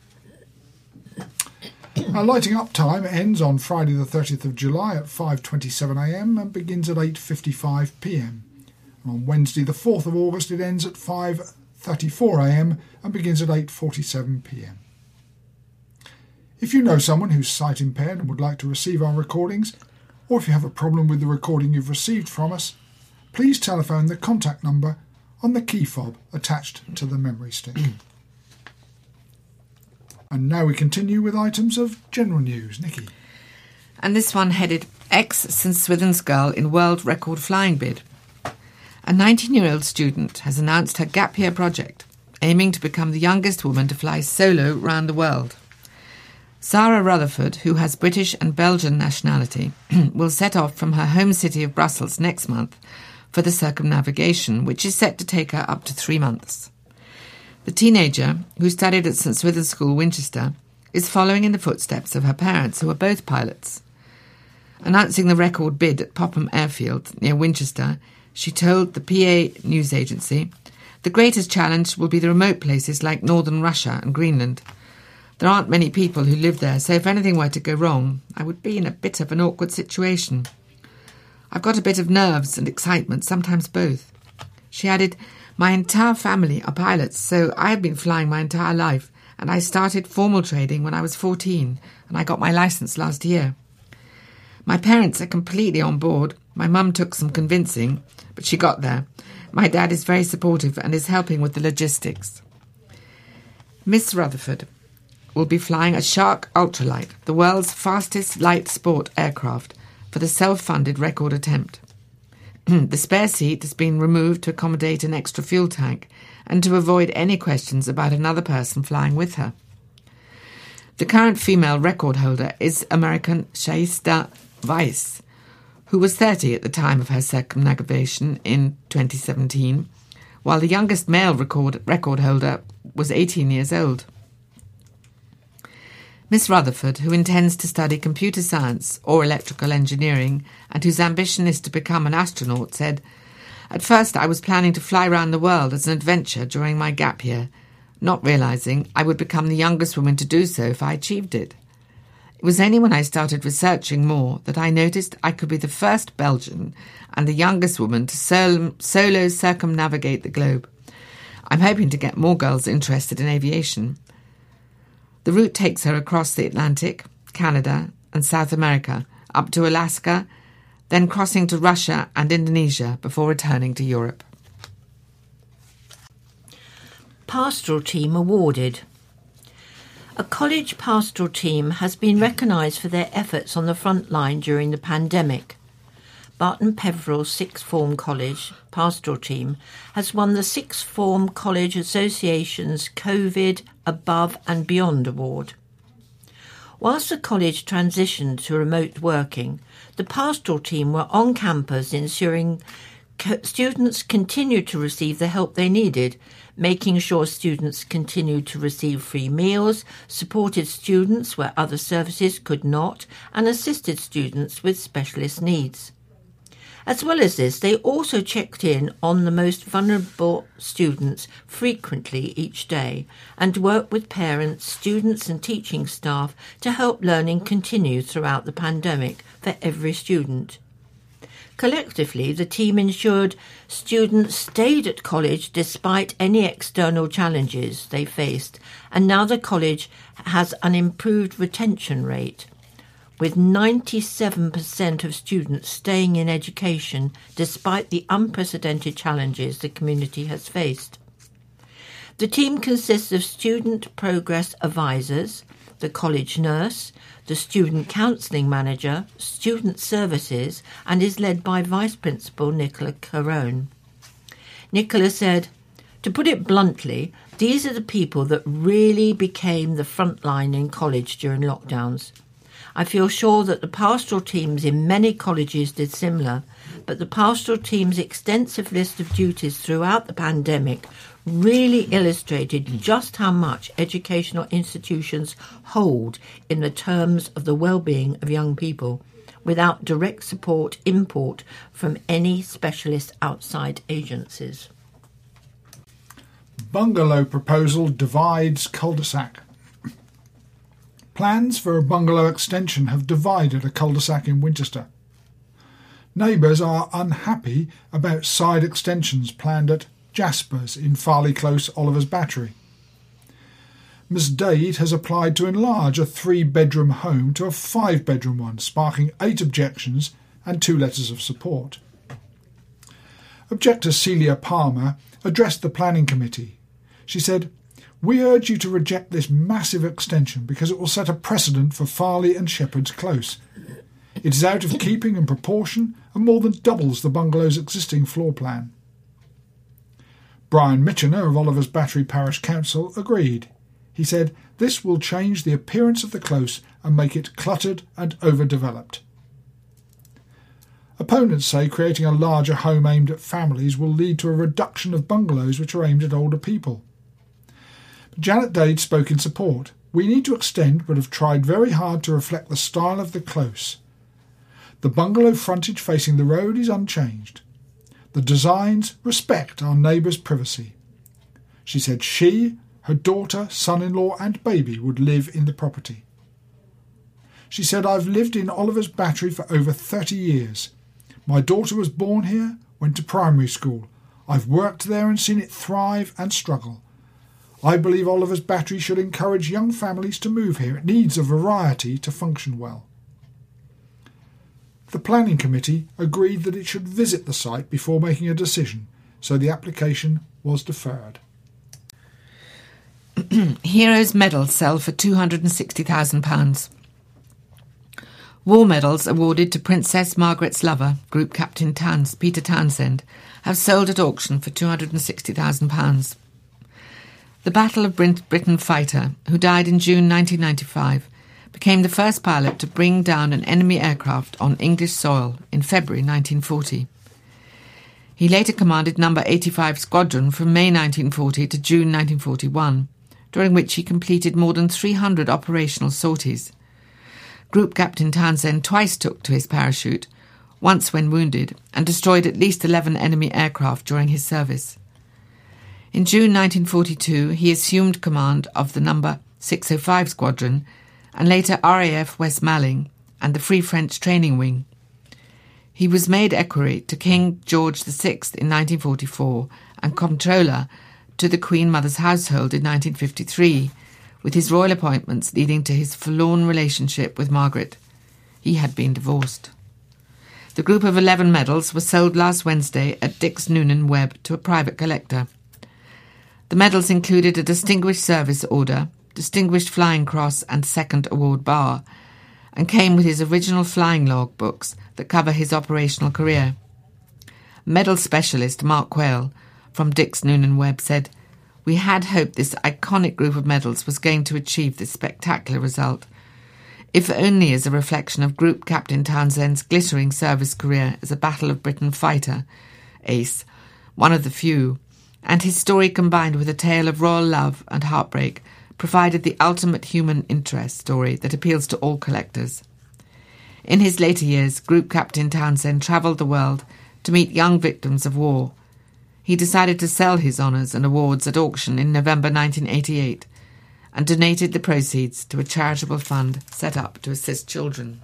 Our lighting up time ends on Friday the 30th of July at 5:27 a.m. and begins at 8:55 p.m. On Wednesday the 4th of August it ends at 5:34am and begins at 8:47pm. If you know someone who's sight impaired and would like to receive our recordings, or if you have a problem with the recording you've received from us, please telephone the contact number on the key fob attached to the memory stick. And now we continue with items of general news. Nikki. And this one headed ex-St Swithin's girl in world record flying bid. A 19-year-old student has announced her gap year project, aiming to become the youngest woman to fly solo round the world. Sarah Rutherford, who has British and Belgian nationality, will set off from her home city of Brussels next month for the circumnavigation, which is set to take her up to 3 months. The teenager, who studied at St Swithin's School, Winchester, is following in the footsteps of her parents, who are both pilots. Announcing the record bid at Popham Airfield near Winchester, she told the PA news agency, "The greatest challenge will be the remote places like northern Russia and Greenland. There aren't many people who live there, so if anything were to go wrong, I would be in a bit of an awkward situation. I've got a bit of nerves and excitement, sometimes both." She added, "My entire family are pilots, so I have been flying my entire life, and I started formal trading when I was 14, and I got my licence last year. My parents are completely on board. My mum took some convincing, but she got there. My dad is very supportive and is helping with the logistics." Miss Rutherford will be flying a Shark Ultralight, the world's fastest light sport aircraft, for the self-funded record attempt. The spare seat has been removed to accommodate an extra fuel tank and to avoid any questions about another person flying with her. The current female record holder is American Shaista Weiss, who was 30 at the time of her circumnavigation in 2017, while the youngest male record holder was 18 years old. Miss Rutherford, who intends to study computer science or electrical engineering and whose ambition is to become an astronaut, said, "At first I was planning to fly around the world as an adventure during my gap year, not realising I would become the youngest woman to do so if I achieved it. It was only when I started researching more that I noticed I could be the first Belgian and the youngest woman to solo circumnavigate the globe. I'm hoping to get more girls interested in aviation." The route takes her across the Atlantic, Canada and South America, up to Alaska, then crossing to Russia and Indonesia before returning to Europe. Pastoral Team awarded. A college pastoral team has been recognised for their efforts on the front line during the pandemic. Barton Peveril Sixth Form College pastoral team has won the Sixth Form College Association's COVID Above and Beyond Award. Whilst the college transitioned to remote working, the pastoral team were on campus ensuring students continued to receive the help they needed, making sure students continued to receive free meals, supported students where other services could not, and assisted students with specialist needs. As well as this, they also checked in on the most vulnerable students frequently each day and worked with parents, students and teaching staff to help learning continue throughout the pandemic for every student. Collectively, the team ensured students stayed at college despite any external challenges they faced, and now the college has an improved retention rate, with 97% of students staying in education despite the unprecedented challenges the community has faced. The team consists of student progress advisors, the college nurse, the student counselling manager, student services, and is led by Vice Principal Nicola Carone. Nicola said, "To put it bluntly, these are the people that really became the front line in college during lockdowns. I feel sure that the pastoral teams in many colleges did similar, but the pastoral team's extensive list of duties throughout the pandemic really illustrated just how much educational institutions hold in the terms of the well-being of young people, without direct input from any specialist outside agencies." Bungalow proposal divides cul-de-sac. Plans for a bungalow extension have divided a cul-de-sac in Winchester. Neighbours are unhappy about side extensions planned at Jaspers in Farley Close, Oliver's Battery. Ms Dade has applied to enlarge a 3-bedroom home to a 5-bedroom one, sparking 8 objections and 2 letters of support. Objector Celia Palmer addressed the planning committee. She said, "We urge you to reject this massive extension because it will set a precedent for Farley and Shepherd's Close. It is out of keeping in proportion and more than doubles the bungalow's existing floor plan." Brian Mitchener of Oliver's Battery Parish Council agreed. He said, "This will change the appearance of the close and make it cluttered and overdeveloped." Opponents say creating a larger home aimed at families will lead to a reduction of bungalows which are aimed at older people. Janet Dade spoke in support. "We need to extend but have tried very hard to reflect the style of the close. The bungalow frontage facing the road is unchanged. The designs respect our neighbours' privacy." She said she, her daughter, son-in-law and baby would live in the property. She said, "I've lived in Oliver's Battery for over 30 years. My daughter was born here, went to primary school. I've worked there and seen it thrive and struggle. I believe Oliver's Battery should encourage young families to move here. It needs a variety to function well." The planning committee agreed that it should visit the site before making a decision, so the application was deferred. Heroes medals sell for £260,000. War medals awarded to Princess Margaret's lover, Group Captain Peter Townsend, have sold at auction for £260,000. The Battle of Britain fighter, who died in June 1995, became the first pilot to bring down an enemy aircraft on English soil in February 1940. He later commanded No. 85 Squadron from May 1940 to June 1941, during which he completed more than 300 operational sorties. Group Captain Townsend twice took to his parachute, once when wounded, and destroyed at least 11 enemy aircraft during his service. In June 1942, he assumed command of the No. 605 Squadron and later RAF West Malling and the Free French Training Wing. He was made equerry to King George VI in 1944 and comptroller to the Queen Mother's household in 1953, with his royal appointments leading to his forlorn relationship with Margaret. He had been divorced. The group of 11 medals were sold last Wednesday at Dix Noonan Webb to a private collector. The medals included a Distinguished Service Order, Distinguished Flying Cross and Second Award Bar, and came with his original flying log books that cover his operational career. Medal specialist Mark Quayle from Dix Noonan Webb said, "We had hoped this iconic group of medals was going to achieve this spectacular result, if only as a reflection of Group Captain Townsend's glittering service career as a Battle of Britain fighter, ace, one of the few, and his story combined with a tale of royal love and heartbreak provided the ultimate human interest story that appeals to all collectors." In his later years, Group Captain Townsend travelled the world to meet young victims of war. He decided to sell his honours and awards at auction in November 1988 and donated the proceeds to a charitable fund set up to assist children.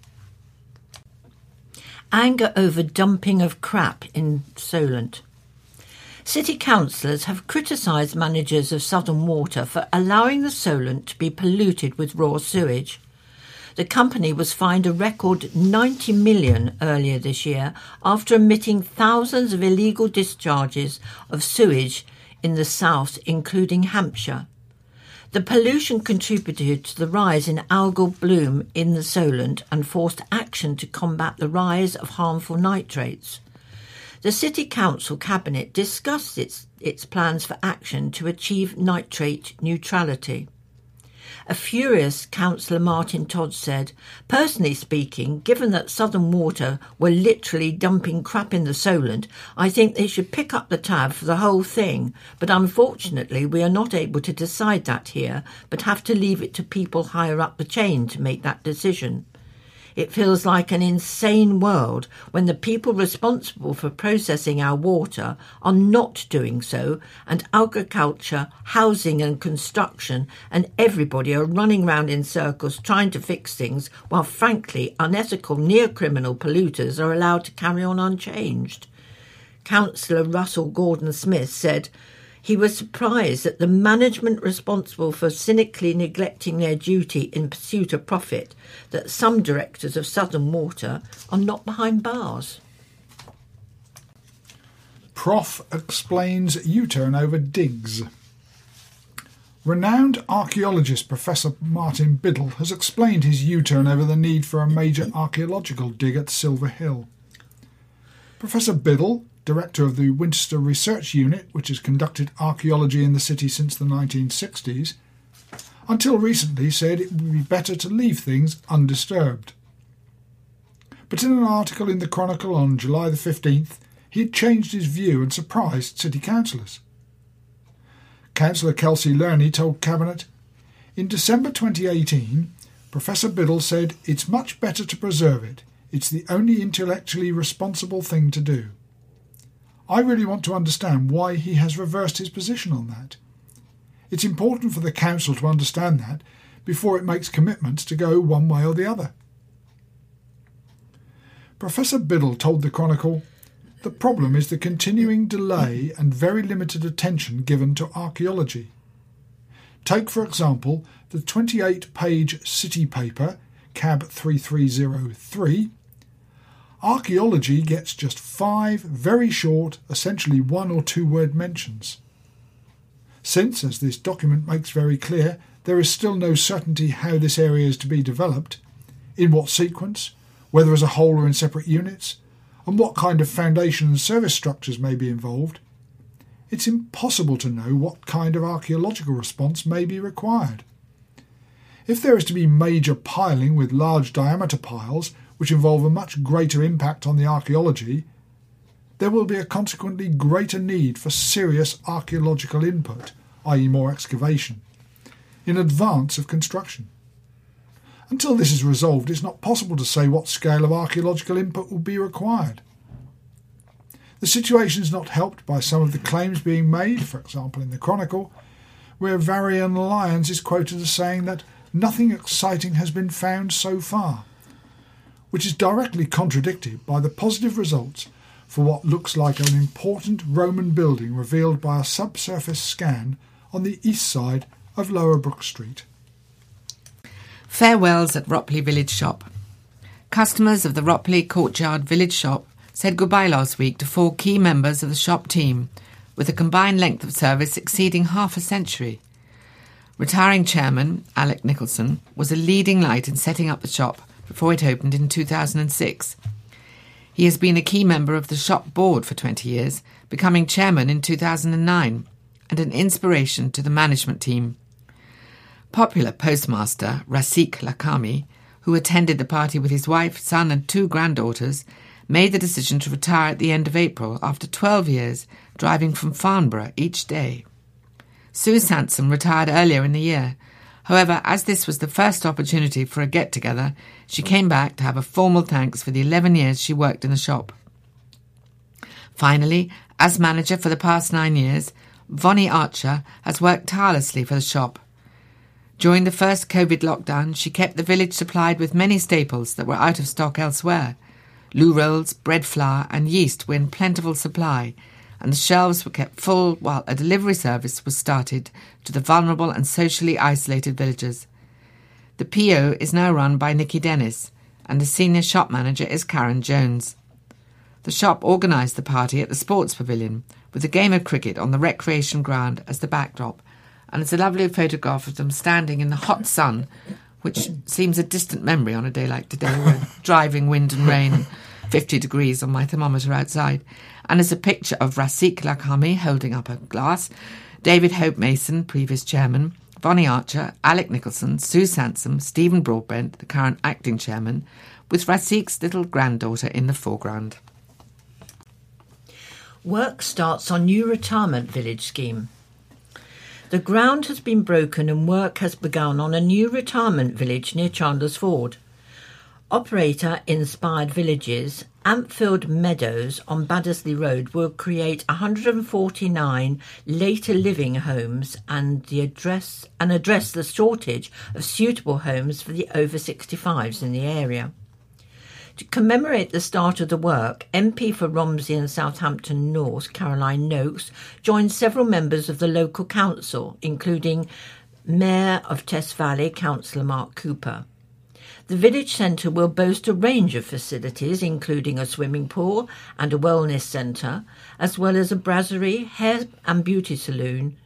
Anger over dumping of crap in Solent. City councillors have criticised managers of Southern Water for allowing the Solent to be polluted with raw sewage. The company was fined a record $90 million earlier this year after emitting thousands of illegal discharges of sewage in the south, including Hampshire. The pollution contributed to the rise in algal bloom in the Solent and forced action to combat the rise of harmful nitrates. The City Council Cabinet discussed its plans for action to achieve nitrate neutrality. A furious Councillor Martin Todd said, "Personally speaking, given that Southern Water were literally dumping crap in the Solent, I think they should pick up the tab for the whole thing, but unfortunately we are not able to decide that here, but have to leave it to people higher up the chain to make that decision." It feels like an insane world when the people responsible for processing our water are not doing so, and agriculture, housing and construction and everybody are running round in circles trying to fix things, while frankly unethical near-criminal polluters are allowed to carry on unchanged. Councillor Russell Gordon-Smith said he was surprised that the management responsible for cynically neglecting their duty in pursuit of profit, that some directors of Southern Water are not behind bars. Prof explains U-turn over digs. Renowned archaeologist Professor Martin Biddle has explained his U-turn over the need for a major archaeological dig at Silver Hill. Professor Biddle, director of the Winchester Research Unit, which has conducted archaeology in the city since the 1960s, until recently said it would be better to leave things undisturbed. But in an article in the Chronicle on July the 15th, he had changed his view and surprised city councillors. Councillor Kelsey Lerney told Cabinet, "In December 2018, Professor Biddle said it's much better to preserve it. It's the only intellectually responsible thing to do. I really want to understand why he has reversed his position on that. It's important for the council to understand that before it makes commitments to go one way or the other." Professor Biddle told the Chronicle, "The problem is the continuing delay and very limited attention given to archaeology. Take, for example, the 28-page city paper, CAB 3303. Archaeology gets just 5 very short, essentially 1 or 2 word mentions. Since, as this document makes very clear, there is still no certainty how this area is to be developed, in what sequence, whether as a whole or in separate units, and what kind of foundation and service structures may be involved, it's impossible to know what kind of archaeological response may be required. If there is to be major piling with large diameter piles, which involve a much greater impact on the archaeology, there will be a consequently greater need for serious archaeological input, i.e. more excavation, in advance of construction. Until this is resolved, it's not possible to say what scale of archaeological input will be required. The situation is not helped by some of the claims being made, for example in the Chronicle, where Varian Lyons is quoted as saying that nothing exciting has been found so far, which is directly contradicted by the positive results for what looks like an important Roman building revealed by a subsurface scan on the east side of Lower Brook Street. Farewells at Ropley Village Shop. Customers of the Ropley Courtyard Village Shop said goodbye last week to 4 key members of the shop team, with a combined length of service exceeding half a century. Retiring chairman, Alec Nicholson, was a leading light in setting up the shop before it opened in 2006. He has been a key member of the shop board for 20 years, becoming chairman in 2009, and an inspiration to the management team. Popular postmaster Rasik Lakami, who attended the party with his wife, son and 2 granddaughters, made the decision to retire at the end of April after 12 years driving from Farnborough each day. Sue Sansom retired earlier in the year. However, as this was the first opportunity for a get-together, she came back to have a formal thanks for the 11 years she worked in the shop. Finally, as manager for the past 9 years, Vonnie Archer has worked tirelessly for the shop. During the first COVID lockdown, she kept the village supplied with many staples that were out of stock elsewhere. Loo rolls, bread flour and yeast were in plentiful supply, and the shelves were kept full while a delivery service was started to the vulnerable and socially isolated villagers. The PO is now run by Nikki Dennis, and the senior shop manager is Karen Jones. The shop organised the party at the Sports Pavilion, with a game of cricket on the recreation ground as the backdrop, and it's a lovely photograph of them standing in the hot sun, which seems a distant memory on a day like today, where driving wind and rain, 50 degrees on my thermometer outside, and as a picture of Rasik Lakami holding up a glass, David Hope Mason, previous chairman, Vonnie Archer, Alec Nicholson, Sue Sansom, Stephen Broadbent, the current acting chairman, with Rasik's little granddaughter in the foreground. Work starts on new retirement village scheme. The ground has been broken and work has begun on a new retirement village near Chandler's Ford. Operator Inspired Villages, Ampfield Meadows on Baddesley Road will create 149 later living homes and address the shortage of suitable homes for the over 65s in the area. To commemorate the start of the work, MP for Romsey and Southampton North, Caroline Noakes, joined several members of the local council, including Mayor of Test Valley, Councillor Mark Cooper. The village centre will boast a range of facilities, including a swimming pool and a wellness centre, as well as a brasserie, hair and beauty salon,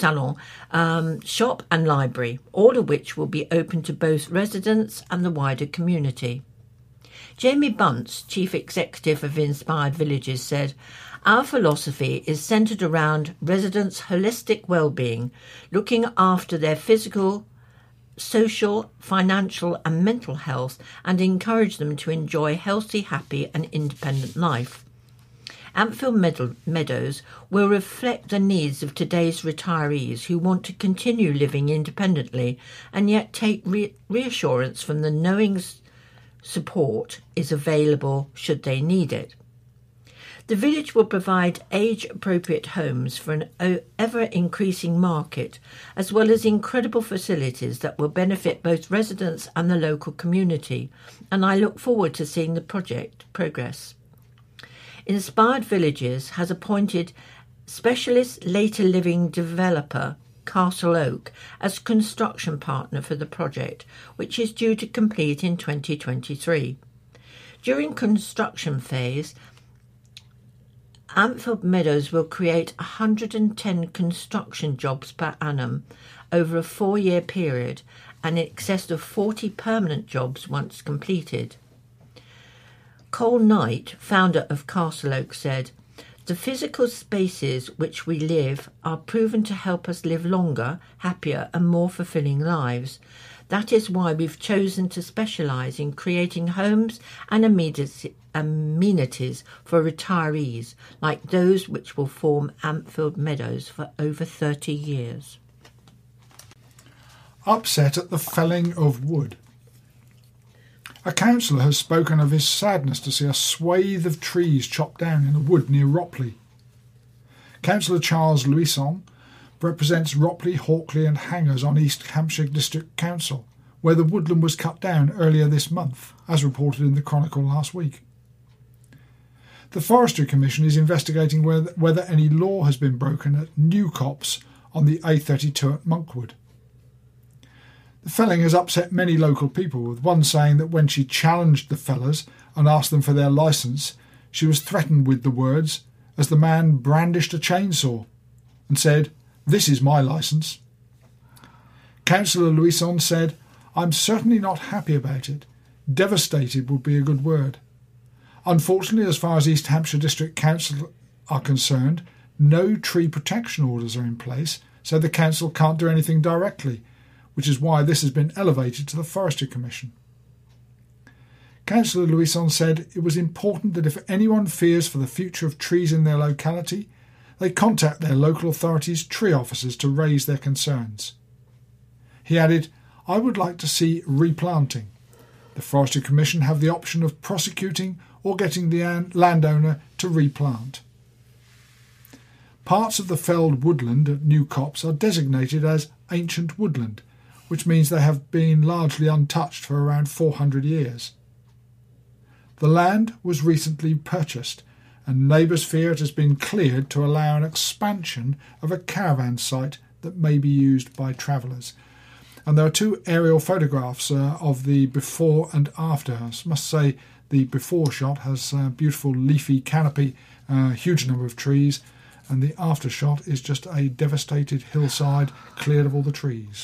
shop and library, all of which will be open to both residents and the wider community. Jamie Bunce, Chief Executive of Inspired Villages, said, "Our philosophy is centred around residents' holistic well-being, looking after their physical, social, financial and mental health and encourage them to enjoy healthy, happy and independent life. Ampfield Meadows will reflect the needs of today's retirees who want to continue living independently and yet take reassurance from the knowing support is available should they need it. The village will provide age-appropriate homes for an ever-increasing market, as well as incredible facilities that will benefit both residents and the local community, and I look forward to seeing the project progress." Inspired Villages has appointed specialist later living developer Castle Oak as construction partner for the project, which is due to complete in 2023. During construction phase, Ampfield Meadows will create 110 construction jobs per annum over a 4-year period and in excess of 40 permanent jobs once completed. Cole Knight, founder of Castle Oak, said, "The physical spaces which we live are proven to help us live longer, happier and more fulfilling lives. That is why we've chosen to specialise in creating homes and amenities for retirees, like those which will form Ampfield Meadows for over 30 years. Upset at the felling of wood. A councillor has spoken of his sadness to see a swathe of trees chopped down in a wood near Ropley. Councillor Charles Louison represents Ropley, Hawkley and Hangers on East Hampshire District Council, where the woodland was cut down earlier this month, as reported in the Chronicle last week. The Forestry Commission is investigating whether any law has been broken at New Copse on the A32 at Monkwood. The felling has upset many local people, with one saying that when she challenged the fellers and asked them for their licence, she was threatened with the words as the man brandished a chainsaw and said, "This is my licence." Councillor Louison said, "I'm certainly not happy about it. Devastated would be a good word. Unfortunately, as far as East Hampshire District Council are concerned, no tree protection orders are in place, so the council can't do anything directly, which is why this has been elevated to the Forestry Commission." Councillor Louison said it was important that if anyone fears for the future of trees in their locality, they contact their local authorities' tree officers to raise their concerns. He added, "I would like to see replanting. The Forestry Commission have the option of prosecuting or getting the landowner to replant." Parts of the felled woodland at New Copse are designated as ancient woodland, which means they have been largely untouched for around 400 years. The land was recently purchased, and neighbours fear it has been cleared to allow an expansion of a caravan site that may be used by travellers. And there are two aerial photographs of the before and after. I must say the before shot has a beautiful leafy canopy, a huge number of trees, and the after shot is just a devastated hillside cleared of all the trees.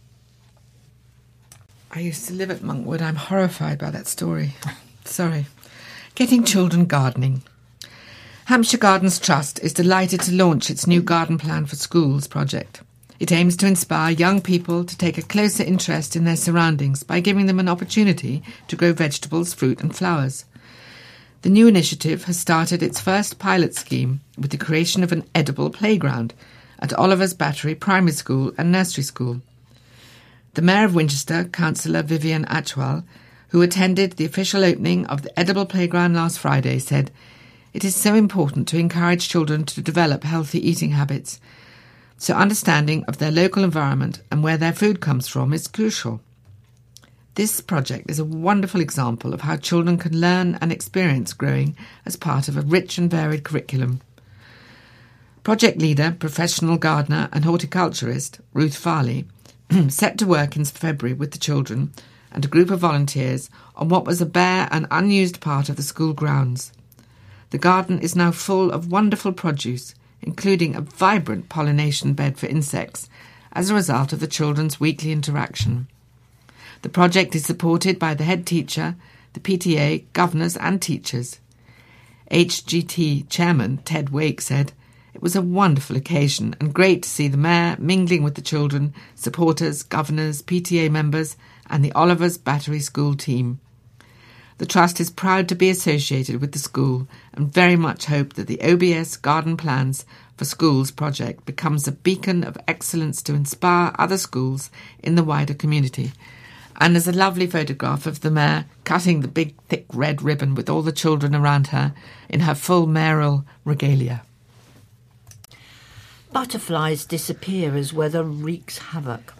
I used to live at Monkwood. I'm horrified by that story. Sorry. Getting children gardening. Hampshire Gardens Trust is delighted to launch its new garden plan for schools project. It aims to inspire young people to take a closer interest in their surroundings by giving them an opportunity to grow vegetables, fruit and flowers. The new initiative has started its first pilot scheme with the creation of an edible playground at Oliver's Battery Primary School and Nursery School. The Mayor of Winchester, Councillor Vivian Atchwell, who attended the official opening of the Edible Playground last Friday, said, "It is so important to encourage children to develop healthy eating habits, so understanding of their local environment and where their food comes from is crucial. This project is a wonderful example of how children can learn and experience growing as part of a rich and varied curriculum." Project leader, professional gardener and horticulturist Ruth Farley set to work in February with the children and a group of volunteers on what was a bare and unused part of the school grounds. The garden is now full of wonderful produce, including a vibrant pollination bed for insects, as a result of the children's weekly interaction. The project is supported by the head teacher, the PTA, governors and teachers. HGT chairman Ted Wake said, "It was a wonderful occasion and great to see the mayor mingling with the children, supporters, governors, PTA members and the Oliver's Battery School team. The Trust is proud to be associated with the school and very much hope that the OBS Garden Plans for Schools project becomes a beacon of excellence to inspire other schools in the wider community." And there's a lovely photograph of the mayor cutting the big thick red ribbon with all the children around her in her full mayoral regalia. Butterflies disappear as weather wreaks havoc.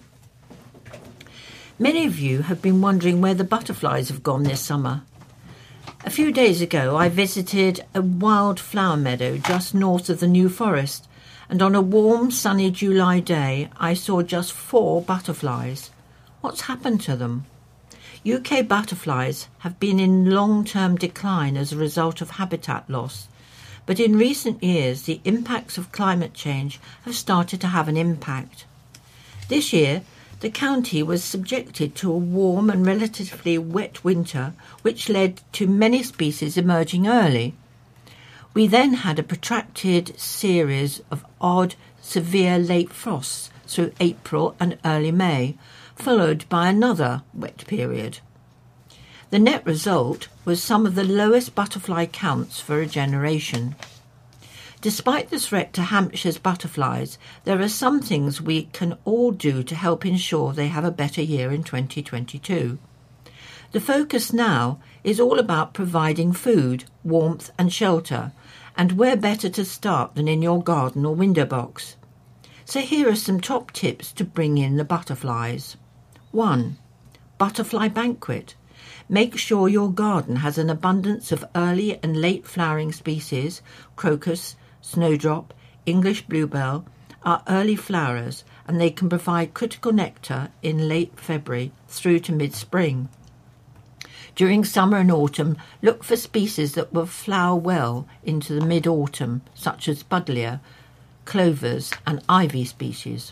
Many of you have been wondering where the butterflies have gone this summer. A few days ago I visited a wildflower meadow just north of the New Forest, and on a warm sunny July day I saw just 4 butterflies. What's happened to them? UK butterflies have been in long-term decline as a result of habitat loss, but in recent years the impacts of climate change have started to have an impact. This year, the county was subjected to a warm and relatively wet winter, which led to many species emerging early. We then had a protracted series of odd, severe late frosts through April and early May, followed by another wet period. The net result was some of the lowest butterfly counts for a generation. Despite the threat to Hampshire's butterflies, there are some things we can all do to help ensure they have a better year in 2022. The focus now is all about providing food, warmth and shelter, and where better to start than in your garden or window box. So here are some top tips to bring in the butterflies. 1. Butterfly banquet. Make sure your garden has an abundance of early and late flowering species. Crocus, snowdrop, English bluebell are early flowers, and they can provide critical nectar in late February through to mid-spring. During summer and autumn, look for species that will flower well into the mid-autumn, such as buddleia, clovers and ivy species.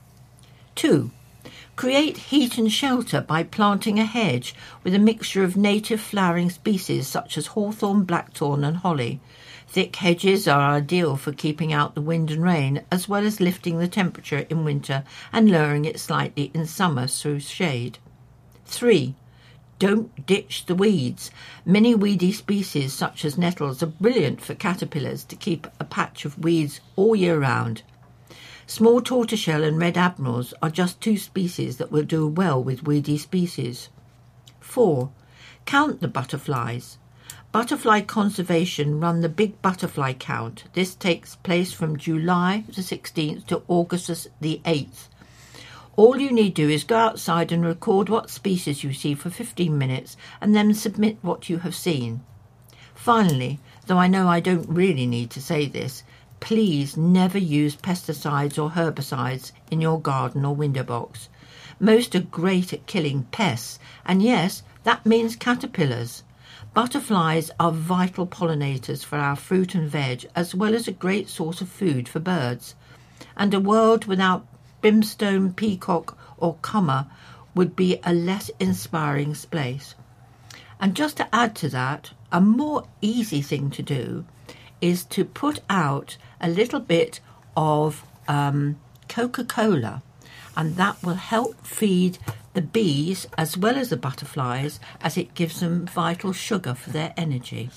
2. Create heat and shelter by planting a hedge with a mixture of native flowering species such as hawthorn, blackthorn and holly. Thick hedges are ideal for keeping out the wind and rain, as well as lifting the temperature in winter and lowering it slightly in summer through shade. 3. Don't ditch the weeds. Many weedy species such as nettles are brilliant for caterpillars to keep a patch of weeds all year round. Small tortoiseshell and red admirals are just 2 species that will do well with weedy species. 4. Count the butterflies. Butterfly Conservation run the Big Butterfly Count. This takes place from July the 16th to August the 8th. All you need to do is go outside and record what species you see for 15 minutes and then submit what you have seen. Finally, though I know I don't really need to say this, please never use pesticides or herbicides in your garden or window box. Most are great at killing pests, and yes, that means caterpillars. Butterflies are vital pollinators for our fruit and veg, as well as a great source of food for birds. And a world without brimstone, peacock or cummer would be a less inspiring place. And just to add to that, a more easy thing to do is to put out a little bit of Coca-Cola, and that will help feed the bees as well as the butterflies, as it gives them vital sugar for their energy.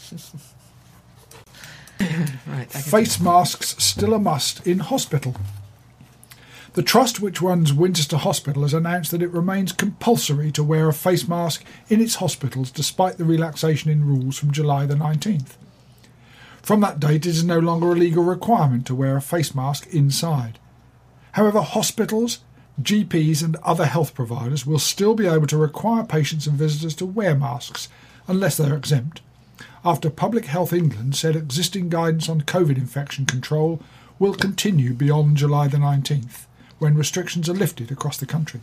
Face masks still a must in hospital. The trust which runs Winchester Hospital has announced that it remains compulsory to wear a face mask in its hospitals despite the relaxation in rules from July the 19th. From that date, it is no longer a legal requirement to wear a face mask inside. However, hospitals, GPs and other health providers will still be able to require patients and visitors to wear masks unless they are exempt, after Public Health England said existing guidance on COVID infection control will continue beyond July the 19th, when restrictions are lifted across the country.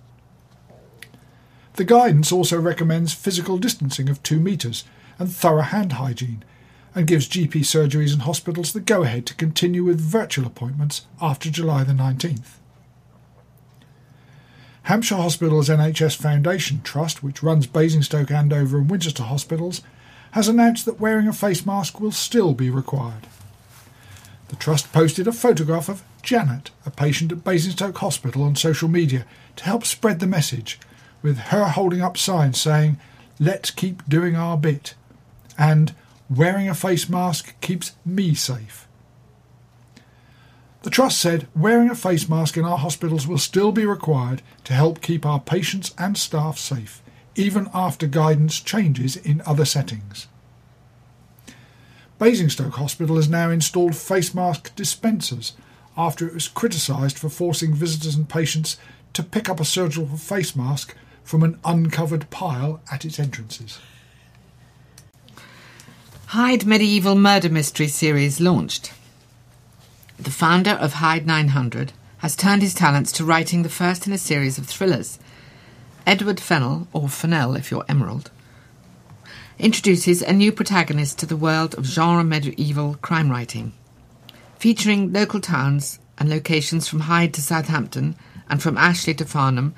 The guidance also recommends physical distancing of 2 metres and thorough hand hygiene, and gives GP surgeries and hospitals the go-ahead to continue with virtual appointments after July the 19th. Hampshire Hospitals NHS Foundation Trust, which runs Basingstoke, Andover and Winchester hospitals, has announced that wearing a face mask will still be required. The Trust posted a photograph of Janet, a patient at Basingstoke Hospital, on social media to help spread the message, with her holding up signs saying, "Let's keep doing our bit," and "Wearing a face mask keeps me safe." The Trust said wearing a face mask in our hospitals will still be required to help keep our patients and staff safe, even after guidance changes in other settings. Basingstoke Hospital has now installed face mask dispensers after it was criticised for forcing visitors and patients to pick up a surgical face mask from an uncovered pile at its entrances. Hyde Medieval Murder Mystery Series launched. The founder of Hyde 900 has turned his talents to writing the first in a series of thrillers. Edward Fennell, or Fennell if you're Emerald, introduces a new protagonist to the world of genre medieval crime writing. Featuring local towns and locations from Hyde to Southampton and from Ashley to Farnham,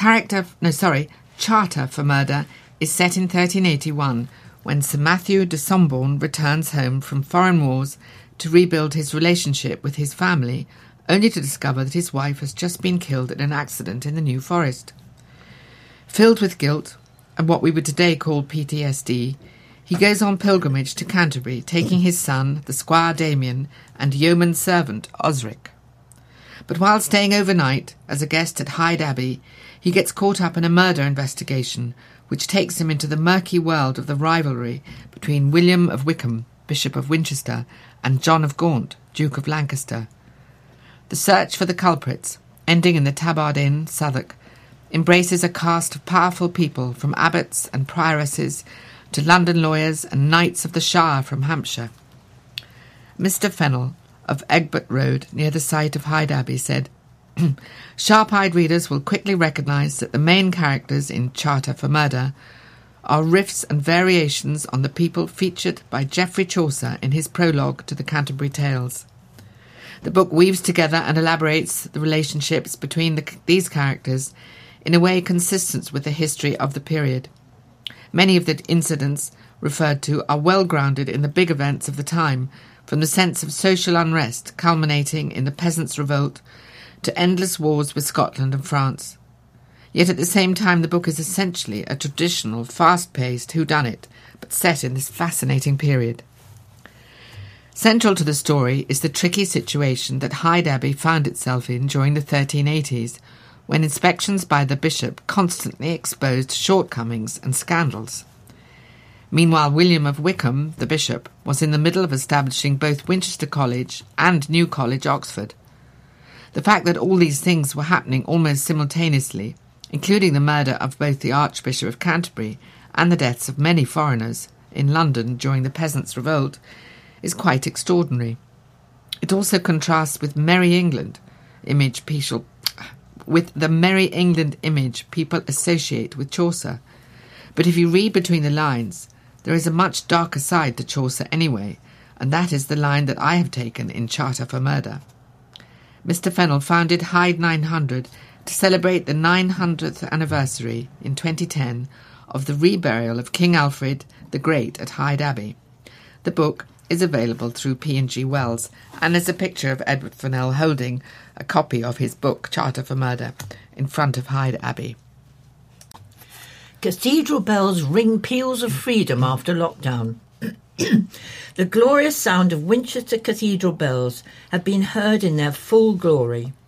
Charter for Murder is set in 1381, when Sir Matthew de Somborne returns home from foreign wars to rebuild his relationship with his family, only to discover that his wife has just been killed in an accident in the New Forest. Filled with guilt and what we would today call PTSD, he goes on pilgrimage to Canterbury, taking his son, the Squire Damien, and yeoman servant Osric. But while staying overnight as a guest at Hyde Abbey, he gets caught up in a murder investigation which takes him into the murky world of the rivalry between William of Wykeham, Bishop of Winchester, and John of Gaunt, Duke of Lancaster. The search for the culprits, ending in the Tabard Inn, Southwark, embraces a cast of powerful people from abbots and prioresses to London lawyers and knights of the Shire from Hampshire. Mr. Fennell of Egbert Road, near the site of Hyde Abbey, said, "Sharp-eyed readers will quickly recognise that the main characters in Charter for Murder are riffs and variations on the people featured by Geoffrey Chaucer in his prologue to the Canterbury Tales. The book weaves together and elaborates the relationships between these characters in a way consistent with the history of the period. Many of the incidents referred to are well grounded in the big events of the time, from the sense of social unrest culminating in the Peasants' Revolt to endless wars with Scotland and France. Yet at the same time the book is essentially a traditional, fast-paced whodunit, but set in this fascinating period. Central to the story is the tricky situation that Hyde Abbey found itself in during the 1380s, when inspections by the bishop constantly exposed shortcomings and scandals. Meanwhile, William of Wykeham, the bishop, was in the middle of establishing both Winchester College and New College, Oxford. The fact that all these things were happening almost simultaneously, including the murder of both the Archbishop of Canterbury and the deaths of many foreigners in London during the Peasants' Revolt, is quite extraordinary. It also contrasts with the Merry England image people associate with Chaucer. But if you read between the lines, there is a much darker side to Chaucer anyway, and that is the line that I have taken in Charter for Murder. Mr. Fennell founded Hyde 900 to celebrate the 900th anniversary in 2010 of the reburial of King Alfred the Great at Hyde Abbey. The book is available through P&G Wells and is a picture of Edward Fennell holding a copy of his book Charter for Murder in front of Hyde Abbey. Cathedral bells ring peals of freedom after lockdown. The glorious sound of Winchester Cathedral bells have been heard in their full glory.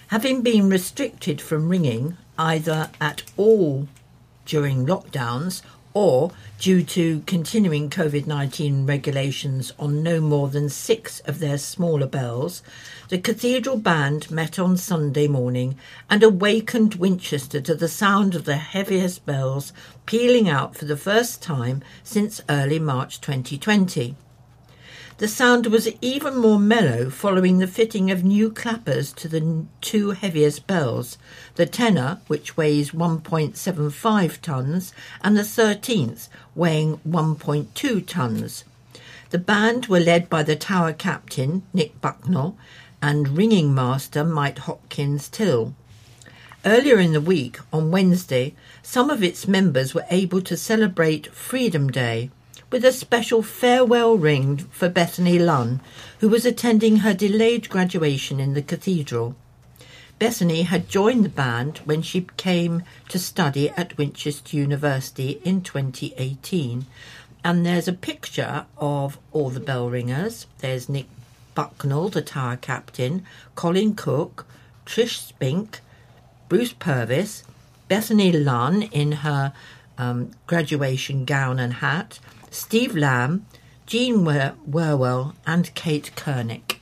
Having been restricted from ringing either at all during lockdowns or due to continuing COVID-19 regulations on no more than 6 of their smaller bells, the cathedral band met on Sunday morning and awakened Winchester to the sound of the heaviest bells pealing out for the first time since early March 2020. The sound was even more mellow following the fitting of new clappers to the 2 heaviest bells, the tenor, which weighs 1.75 tonnes, and the 13th, weighing 1.2 tonnes. The band were led by the tower captain, Nick Bucknell, and ringing master, Mike Hopkins-Till. Earlier in the week, on Wednesday, some of its members were able to celebrate Freedom Day with a special farewell ring for Bethany Lunn, who was attending her delayed graduation in the cathedral. Bethany had joined the band when she came to study at Winchester University in 2018. And there's a picture of all the bell ringers. There's Nick Bucknell, the tower captain, Colin Cook, Trish Spink, Bruce Purvis, Bethany Lunn in her graduation gown and hat, Steve Lamb, Jean Werwell and Kate Kernick.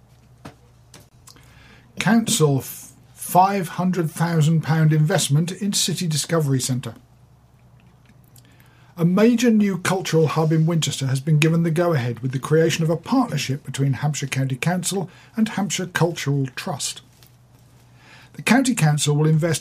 Council £500,000 investment in City Discovery Centre. A major new cultural hub in Winchester has been given the go-ahead with the creation of a partnership between Hampshire County Council and Hampshire Cultural Trust. The County Council will invest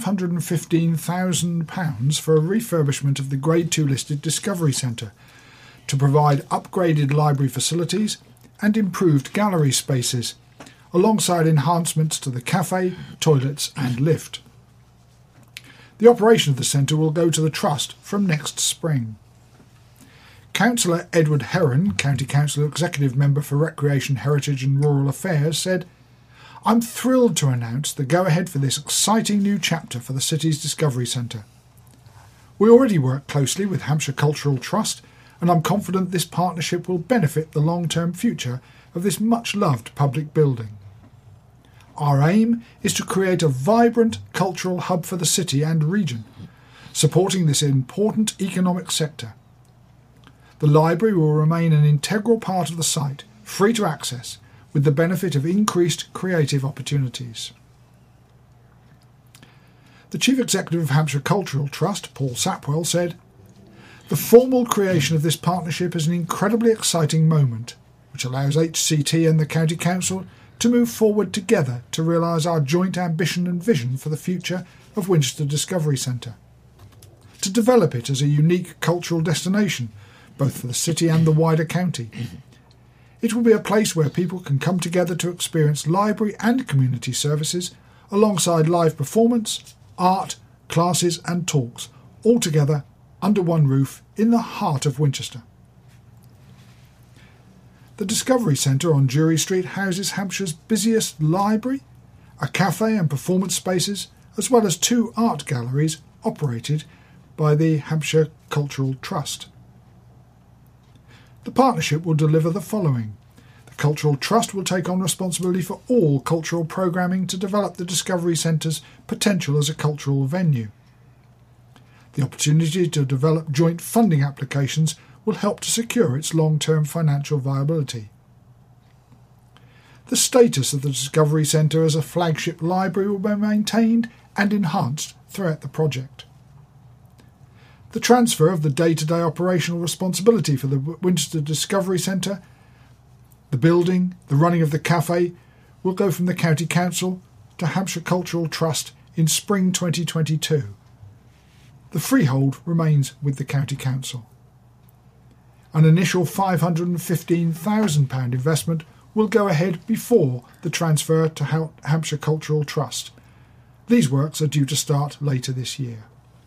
£515,000 for a refurbishment of the Grade 2 listed Discovery Centre to provide upgraded library facilities and improved gallery spaces, alongside enhancements to the cafe, toilets and lift. The operation of the centre will go to the Trust from next spring. Councillor Edward Heron, County Council Executive Member for Recreation, Heritage and Rural Affairs, said, "I'm thrilled to announce the go-ahead for this exciting new chapter for the city's Discovery Centre. We already work closely with Hampshire Cultural Trust, and I'm confident this partnership will benefit the long-term future of this much-loved public building. Our aim is to create a vibrant cultural hub for the city and region, supporting this important economic sector. The library will remain an integral part of the site, free to access, with the benefit of increased creative opportunities." The Chief Executive of Hampshire Cultural Trust, Paul Sapwell, said, "The formal creation of this partnership is an incredibly exciting moment, which allows HCT and the County Council to move forward together to realise our joint ambition and vision for the future of Winchester Discovery Centre, to develop it as a unique cultural destination, both for the city and the wider county. It will be a place where people can come together to experience library and community services, alongside live performance, art, classes and talks, all together under one roof in the heart of Winchester." The Discovery Centre on Jury Street houses Hampshire's busiest library, a cafe and performance spaces, as well as 2 art galleries operated by the Hampshire Cultural Trust. The partnership will deliver the following. The Cultural Trust will take on responsibility for all cultural programming to develop the Discovery Centre's potential as a cultural venue. The opportunity to develop joint funding applications will help to secure its long-term financial viability. The status of the Discovery Centre as a flagship library will be maintained and enhanced throughout the project. The transfer of the day-to-day operational responsibility for the Winchester Discovery Centre, the building, the running of the cafe, will go from the County Council to Hampshire Cultural Trust in spring 2022. The freehold remains with the County Council. An initial £515,000 investment will go ahead before the transfer to Hampshire Cultural Trust. These works are due to start later this year.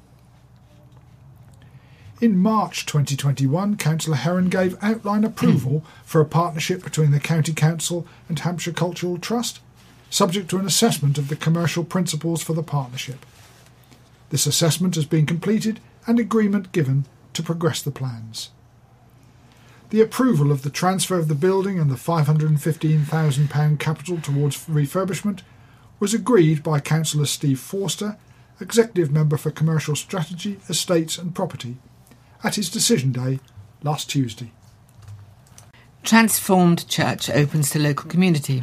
In March 2021, Councillor Heron gave outline approval for a partnership between the County Council and Hampshire Cultural Trust, subject to an assessment of the commercial principles for the partnership. This assessment has been completed and agreement given to progress the plans. The approval of the transfer of the building and the £515,000 capital towards refurbishment was agreed by Councillor Steve Forster, Executive Member for Commercial Strategy, Estates and Property, at his decision day last Tuesday. Transformed church opens to local community.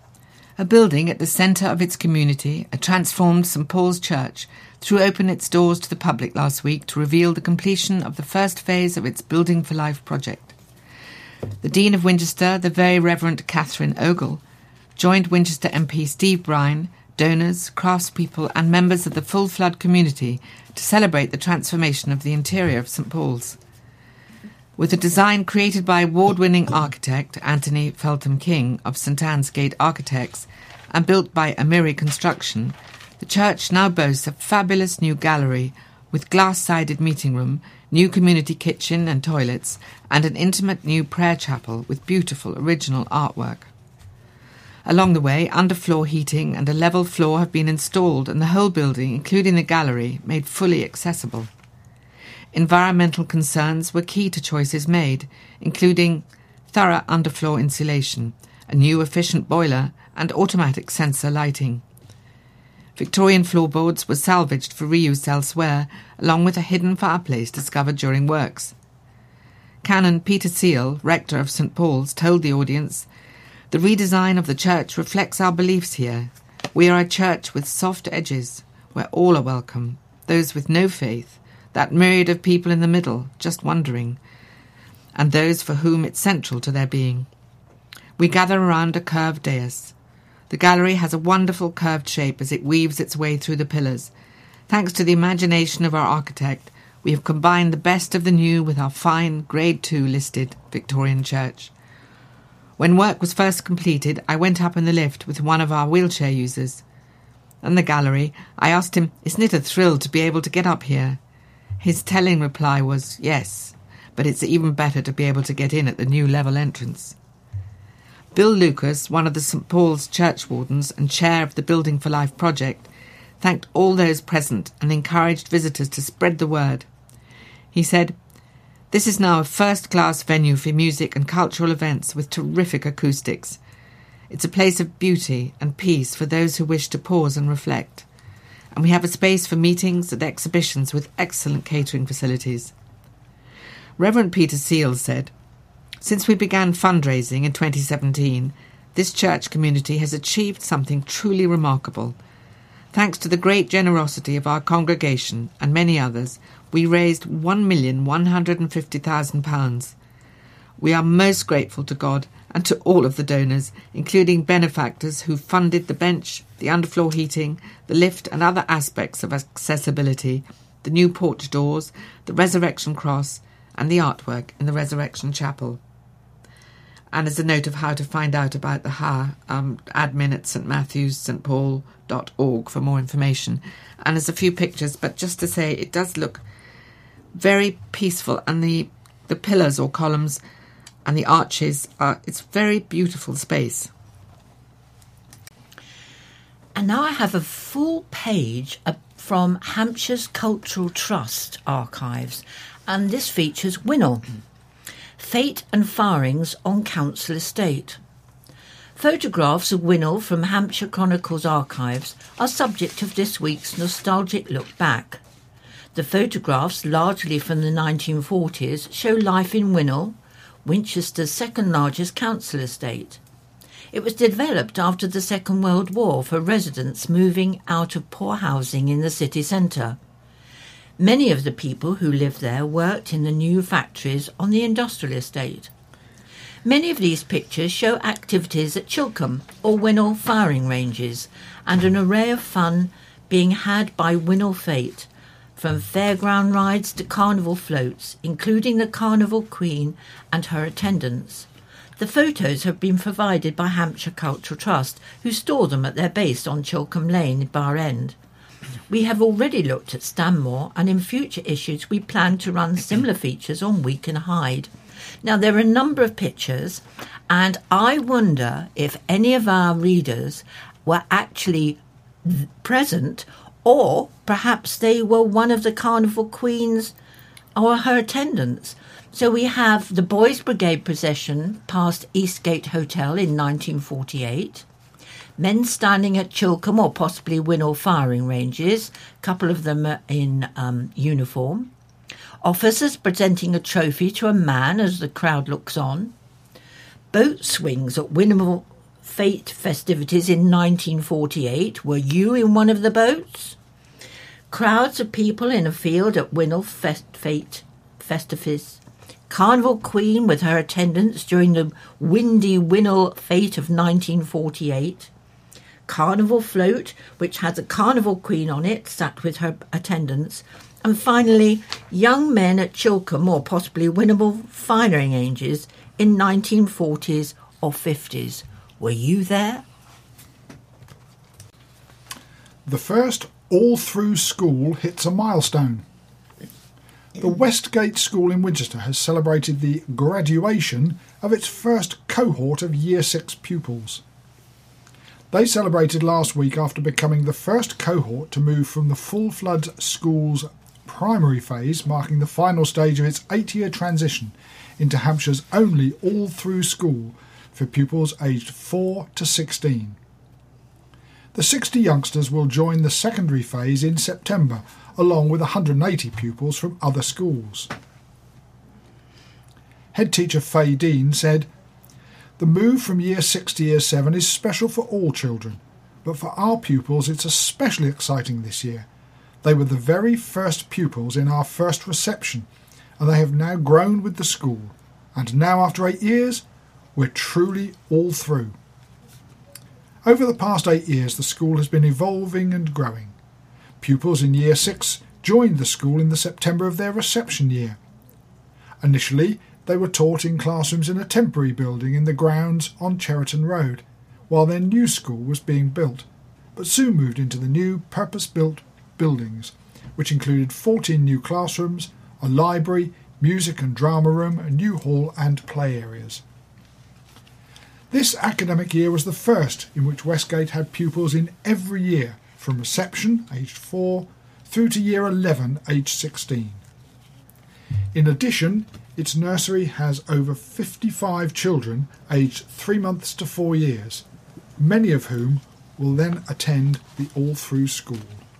A building at the centre of its community, a transformed St Paul's Church, threw open its doors to the public last week to reveal the completion of the first phase of its Building for Life project. The Dean of Winchester, the Very Reverend Catherine Ogle, joined Winchester MP Steve Brine, donors, craftspeople and members of the Full Flood community to celebrate the transformation of the interior of St Paul's. With a design created by award-winning architect Anthony Feltham King of St Anne's Gate Architects and built by Amiri Construction, the church now boasts a fabulous new gallery with glass-sided meeting room, new community kitchen and toilets, and an intimate new prayer chapel with beautiful original artwork. Along the way, underfloor heating and a level floor have been installed and the whole building, including the gallery, made fully accessible. Environmental concerns were key to choices made, including thorough underfloor insulation, a new efficient boiler and automatic sensor lighting. Victorian floorboards were salvaged for reuse elsewhere, along with a hidden fireplace discovered during works. Canon Peter Seal, rector of St Paul's, told the audience, "The redesign of the church reflects our beliefs here. We are a church with soft edges, where all are welcome, those with no faith, that myriad of people in the middle, just wondering, and those for whom it's central to their being. We gather around a curved dais. The gallery has a wonderful curved shape as it weaves its way through the pillars. Thanks to the imagination of our architect, we have combined the best of the new with our fine Grade II listed Victorian church. When work was first completed, I went up in the lift with one of our wheelchair users. In the gallery, I asked him, 'Isn't it a thrill to be able to get up here?' His telling reply was, 'Yes, but it's even better to be able to get in at the new level entrance.' Bill Lucas, one of the St Paul's church wardens and chair of the Building for Life project, thanked all those present and encouraged visitors to spread the word. He said, 'This is now a first-class venue for music and cultural events with terrific acoustics. It's a place of beauty and peace for those who wish to pause and reflect. And we have a space for meetings and exhibitions with excellent catering facilities.' Reverend Peter Seal said, 'Since we began fundraising in 2017, this church community has achieved something truly remarkable. Thanks to the great generosity of our congregation and many others, we raised £1,150,000. We are most grateful to God and to all of the donors, including benefactors who funded the bench, the underfloor heating, the lift and other aspects of accessibility, the new porch doors, the Resurrection Cross and the artwork in the Resurrection Chapel.' And as a note of how to find out about the HA, admin at stmatthewsstpaul.org for more information. And there's a few pictures, but just to say it does look very peaceful, and the pillars or columns and the arches it's very beautiful space. And now I have a full page from Hampshire's Cultural Trust archives, and this features Winnell. Fate and firings on council estate. Photographs of Winnell from Hampshire Chronicles archives are subject of this week's nostalgic look back. The photographs, largely from the 1940s, show life in Winnell, Winchester's second largest council estate. It was developed after the Second World War for residents moving out of poor housing in the city centre. Many of the people who lived there worked in the new factories on the industrial estate. Many of these pictures show activities at Chilcombe or Winnell firing ranges and an array of fun being had by Winnell Fate, from fairground rides to carnival floats, including the Carnival Queen and her attendants. The photos have been provided by Hampshire Cultural Trust, who store them at their base on Chilcombe Lane, Bar End. We have already looked at Stanmore, and in future issues we plan to run similar features on Week and Hyde. Now, there are a number of pictures, and I wonder if any of our readers were actually present, or perhaps they were one of the Carnival Queens or her attendants. So we have the Boys Brigade procession past Eastgate Hotel in 1948, Men standing at Chilcombe or possibly Winnall firing ranges, a couple of them are in uniform. Officers presenting a trophy to a man as the crowd looks on. Boat swings at Winnall Fete festivities in 1948. Were you in one of the boats? Crowds of people in a field at Winnall Fete festivities. Carnival Queen with her attendants during the windy Winnall Fete of 1948. Carnival float, which has a Carnival Queen on it, sat with her attendants. And finally, young men at Chilcombe or possibly Winnall firing ranges in 1940s or 50s. Were you there? The first all-through school hits a milestone. The Westgate School in Winchester has celebrated the graduation of its first cohort of Year 6 pupils. They celebrated last week after becoming the first cohort to move from the full flood school's primary phase, marking the final stage of its 8-year transition into Hampshire's only all-through school for pupils aged 4 to 16. The 60 youngsters will join the secondary phase in September, along with 180 pupils from other schools. Head teacher Faye Dean said, "The move from Year 6 to Year 7 is special for all children, but for our pupils it's especially exciting this year. They were the very first pupils in our first reception, and they have now grown with the school, and now after 8 years, we're truly all through." Over the past 8 years, the school has been evolving and growing. Pupils in Year 6 joined the school in the September of their reception year. Initially, they were taught in classrooms in a temporary building in the grounds on Cheriton Road, while their new school was being built, but soon moved into the new purpose-built buildings, which included 14 new classrooms, a library, music and drama room, a new hall and play areas. This academic year was the first in which Westgate had pupils in every year, from reception, aged 4, through to Year 11, aged 16. In addition, its nursery has over 55 children aged 3 months to 4 years, many of whom will then attend the all-through school.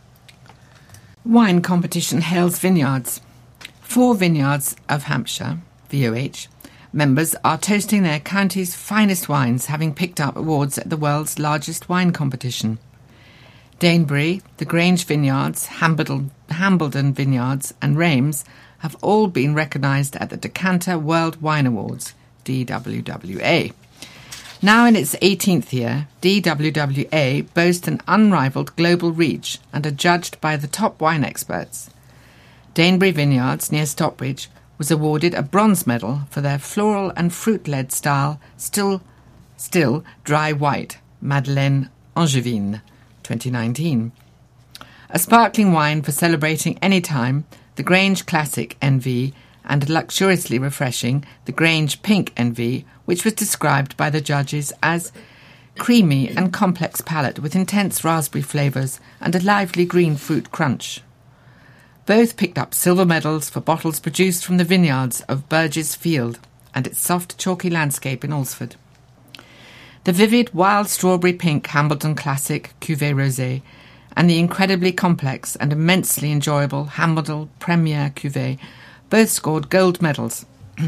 Wine competition hails vineyards. 4 vineyards of Hampshire, VOH, members are toasting their county's finest wines, having picked up awards at the world's largest wine competition. Danebury, the Grange Vineyards, Hambledon Vineyards and Reims have all been recognised at the Decanter World Wine Awards, DWWA. Now in its 18th year, DWWA boasts an unrivalled global reach and are judged by the top wine experts. Danebury Vineyards, near Stockbridge, was awarded a bronze medal for their floral and fruit-led style, still dry white, Madeleine Angevine, 2019. A sparkling wine for celebrating any time, the Grange Classic NV, and luxuriously refreshing, the Grange Pink NV, which was described by the judges as creamy and complex palate with intense raspberry flavours and a lively green fruit crunch. Both picked up silver medals for bottles produced from the vineyards of Burgess Field and its soft, chalky landscape in Alresford. The vivid, wild strawberry pink Hambledon Classic Cuvée Rosé and the incredibly complex and immensely enjoyable Hambledon Premier Cuvée both scored gold medals.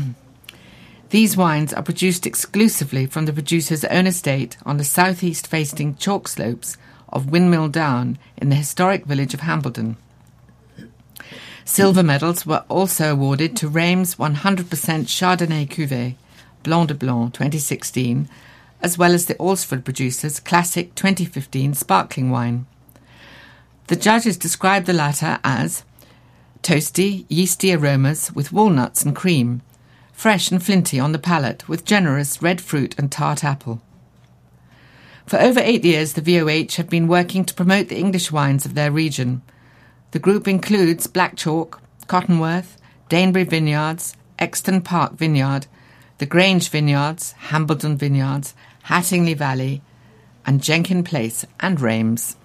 These wines are produced exclusively from the producer's own estate on the southeast-facing chalk slopes of Windmill Down in the historic village of Hambledon. Silver medals were also awarded to Reims 100% Chardonnay Cuvée, Blanc de Blanc 2016, as well as the Alresford producer's classic 2015 sparkling wine. The judges described the latter as toasty, yeasty aromas with walnuts and cream, fresh and flinty on the palate with generous red fruit and tart apple. For over 8 years, the VOH have been working to promote the English wines of their region. The group includes Black Chalk, Cottonworth, Danebury Vineyards, Exton Park Vineyard, the Grange Vineyards, Hambledon Vineyards, Hattingley Valley, and Jenkin Place and Reims.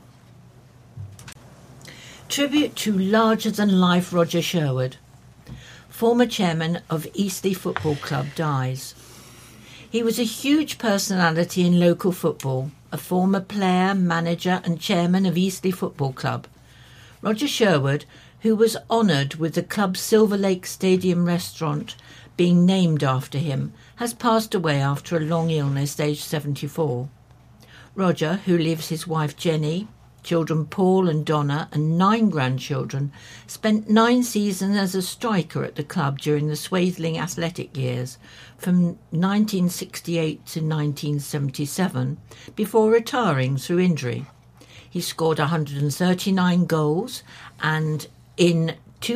Tribute to larger-than-life Roger Sherwood. Former chairman of Eastleigh Football Club dies. He was a huge personality in local football, a former player, manager and chairman of Eastleigh Football Club. Roger Sherwood, who was honoured with the club's Silver Lake Stadium restaurant being named after him, has passed away after a long illness aged 74. Roger, who leaves his wife Jenny, children Paul and Donna and 9 grandchildren, spent 9 seasons as a striker at the club during the Swathling athletic years from 1968 to 1977 before retiring through injury. He scored 139 goals and in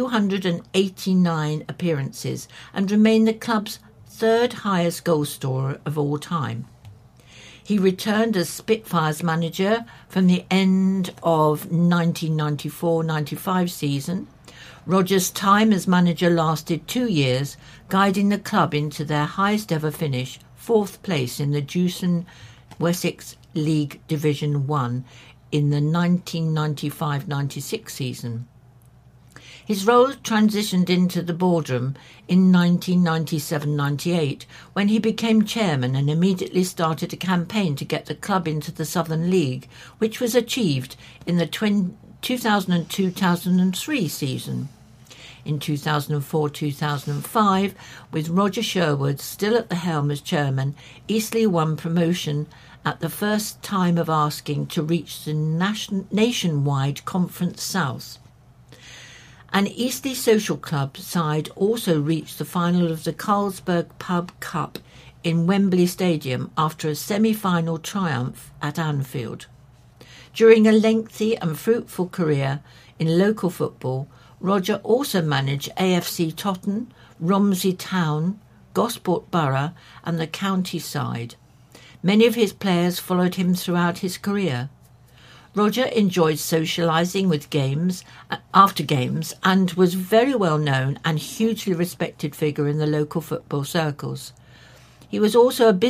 289 appearances and remained the club's 3rd highest goal scorer of all time. He returned as Spitfires manager from the end of 1994-95 season. Roger's time as manager lasted 2 years, guiding the club into their highest ever finish, 4th place in the Jewson Wessex League Division 1 in the 1995-96 season. His role transitioned into the boardroom in 1997-98 when he became chairman and immediately started a campaign to get the club into the Southern League, which was achieved in the 2002-2003 season. In 2004-2005, with Roger Sherwood still at the helm as chairman, Eastleigh won promotion at the first time of asking to reach the nationwide Conference South. An Eastleigh Social Club side also reached the final of the Carlsberg Pub Cup in Wembley Stadium after a semi-final triumph at Anfield. During a lengthy and fruitful career in local football, Roger also managed AFC Totton, Romsey Town, Gosport Borough and the county side. Many of his players followed him throughout his career. Roger enjoyed socialising with after games and was very well known and hugely respected figure in the local football circles. He was also a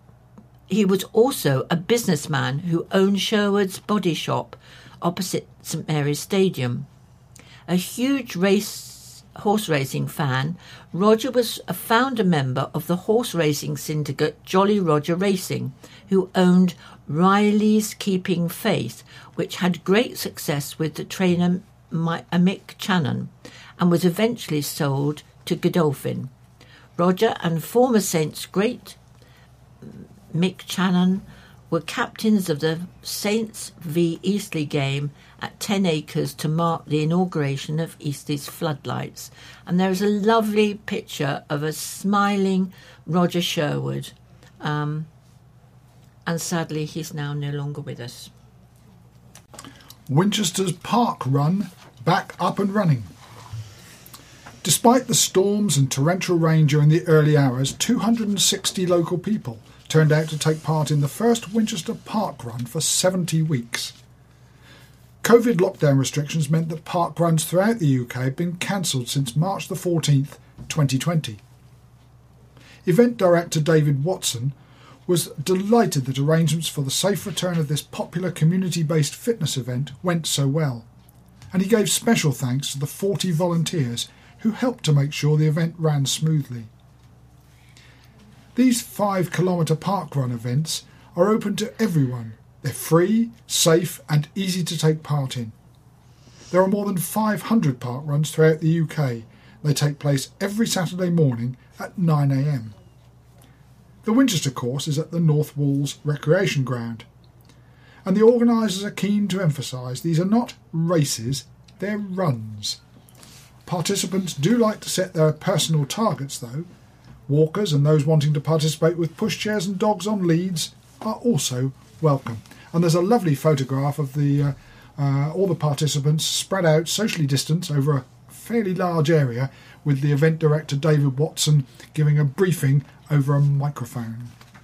businessman who owned Sherwood's Body Shop opposite St Mary's Stadium. A huge horse racing fan, Roger was a founder member of the horse racing syndicate Jolly Roger Racing, who owned Riley's Keeping Faith, which had great success with the trainer Mick Channon and was eventually sold to Godolphin. Roger and former Saints great Mick Channon were captains of the Saints v Eastleigh game at 10 Acres to mark the inauguration of Eastleigh's floodlights. And there is a lovely picture of a smiling Roger Sherwood. And sadly, he's now no longer with us. Winchester's Park Run back up and running. Despite the storms and torrential rain during the early hours, 260 local people turned out to take part in the first Winchester Park Run for 70 weeks. COVID lockdown restrictions meant that park runs throughout the UK had been cancelled since March the 14th, 2020. Event director David Watson was delighted that arrangements for the safe return of this popular community-based fitness event went so well, and he gave special thanks to the 40 volunteers who helped to make sure the event ran smoothly. These 5-kilometre park run events are open to everyone. They're free, safe and easy to take part in. There are more than 500 park runs throughout the UK. They take place every Saturday morning at 9 a.m. The Winchester course is at the North Walls Recreation Ground, and the organisers are keen to emphasise these are not races, they're runs. Participants do like to set their personal targets though. Walkers and those wanting to participate with pushchairs and dogs on leads are also welcome. And there's a lovely photograph of all the participants spread out, socially distanced over a fairly large area, with the event director David Watson giving a briefing over a microphone.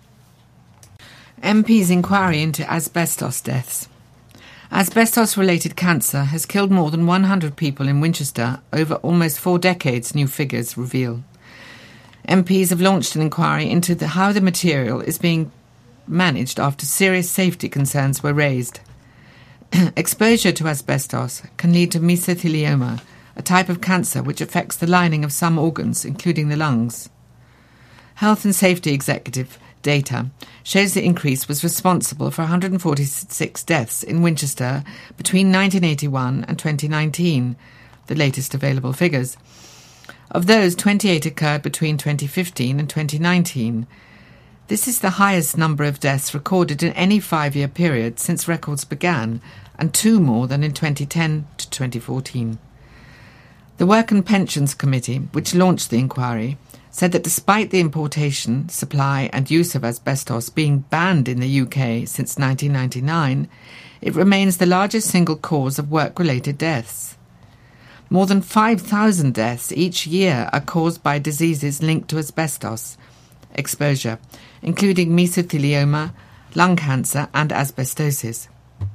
MP's inquiry into asbestos deaths. Asbestos-related cancer has killed more than 100 people in Winchester over almost 4 decades, new figures reveal. MPs have launched an inquiry into how the material is being managed after serious safety concerns were raised. Exposure to asbestos can lead to mesothelioma, a type of cancer which affects the lining of some organs, including the lungs. Health and Safety Executive data shows the increase was responsible for 146 deaths in Winchester between 1981 and 2019, the latest available figures. Of those, 28 occurred between 2015 and 2019. This is the highest number of deaths recorded in any 5-year period since records began, and 2 more than in 2010 to 2014. The Work and Pensions Committee, which launched the inquiry, said that despite the importation, supply and use of asbestos being banned in the UK since 1999, it remains the largest single cause of work-related deaths. More than 5,000 deaths each year are caused by diseases linked to asbestos exposure, including mesothelioma, lung cancer and asbestosis.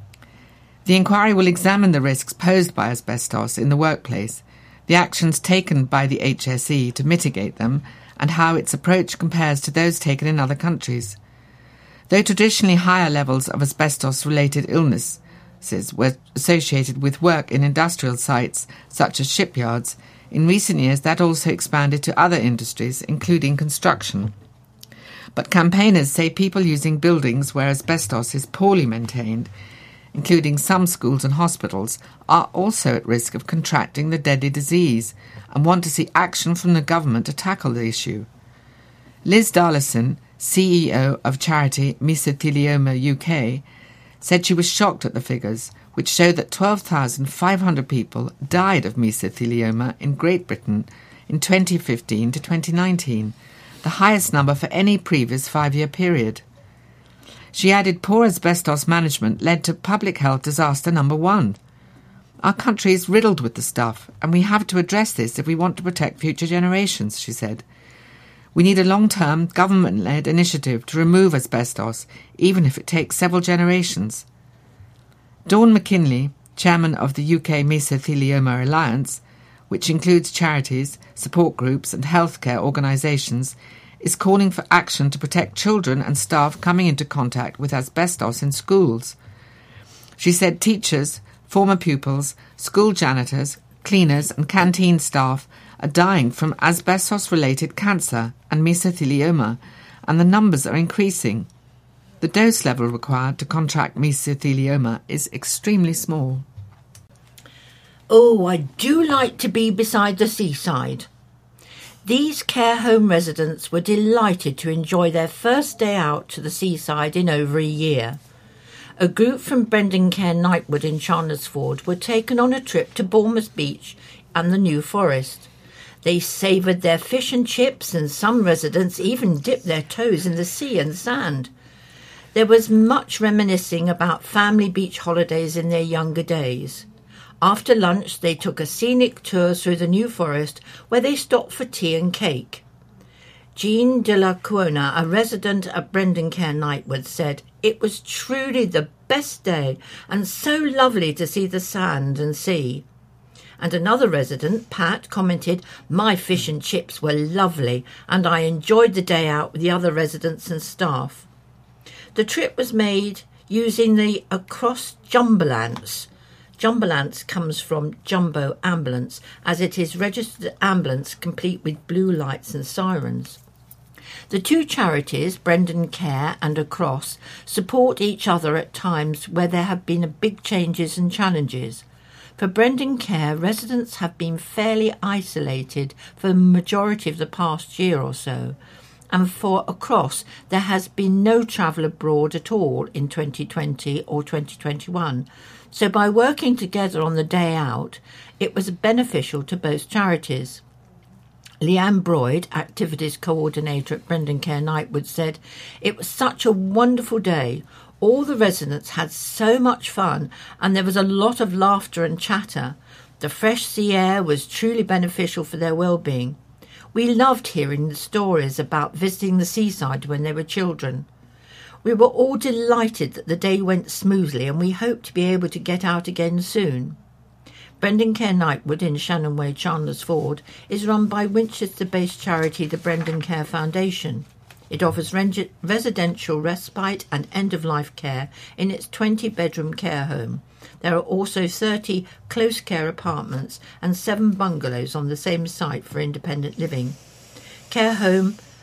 The inquiry will examine the risks posed by asbestos in the workplace, the actions taken by the HSE to mitigate them, and how its approach compares to those taken in other countries. Though traditionally higher levels of asbestos-related illnesses were associated with work in industrial sites such as shipyards, in recent years that also expanded to other industries, including construction. But campaigners say people using buildings where asbestos is poorly maintained, including some schools and hospitals, are also at risk of contracting the deadly disease and want to see action from the government to tackle the issue. Liz Darlison, CEO of charity Mesothelioma UK, said she was shocked at the figures, which show that 12,500 people died of mesothelioma in Great Britain in 2015 to 2019, the highest number for any previous 5-year period. She added poor asbestos management led to public health disaster number 1. Our country is riddled with the stuff, and we have to address this if we want to protect future generations, she said. We need a long-term, government-led initiative to remove asbestos, even if it takes several generations. Dawn McKinley, chairman of the UK Mesothelioma Alliance, which includes charities, support groups and healthcare organisations, is calling for action to protect children and staff coming into contact with asbestos in schools. She said teachers, former pupils, school janitors, cleaners and canteen staff are dying from asbestos-related cancer and mesothelioma, and the numbers are increasing. The dose level required to contract mesothelioma is extremely small. Oh, I do like to be beside the seaside. These care home residents were delighted to enjoy their first day out to the seaside in over a year. A group from Brendan Care Knightwood in Chandlersford were taken on a trip to Bournemouth Beach and the New Forest. They savoured their fish and chips, and some residents even dipped their toes in the sea and sand. There was much reminiscing about family beach holidays in their younger days. After lunch, they took a scenic tour through the New Forest, where they stopped for tea and cake. Jean de la Cuona, a resident at Brendan Care Knightwood, said, "It was truly the best day and so lovely to see the sand and sea." And another resident, Pat, commented, "My fish and chips were lovely and I enjoyed the day out with the other residents and staff." The trip was made using the Across Jumbulance. Jumbulance comes from Jumbo Ambulance, as it is registered ambulance complete with blue lights and sirens. The two charities, Brendan Care and Across, support each other at times where there have been big changes and challenges. For Brendan Care, residents have been fairly isolated for the majority of the past year or so, and for Across there has been no travel abroad at all in 2020 or 2021. So by working together on the day out, it was beneficial to both charities. Leanne Broyd, Activities Coordinator at Brendan Care Knightwood, said, "It was such a wonderful day. All the residents had so much fun and there was a lot of laughter and chatter. The fresh sea air was truly beneficial for their well-being. We loved hearing the stories about visiting the seaside when they were children. We were all delighted that the day went smoothly and we hope to be able to get out again soon." Brendan Care Knightwood in Shannon Way, Chandlersford, is run by Winchester-based charity the Brendan Care Foundation. It offers residential respite and end-of-life care in its 20-bedroom care home. There are also 30 close care apartments and 7 bungalows on the same site for independent living. Care home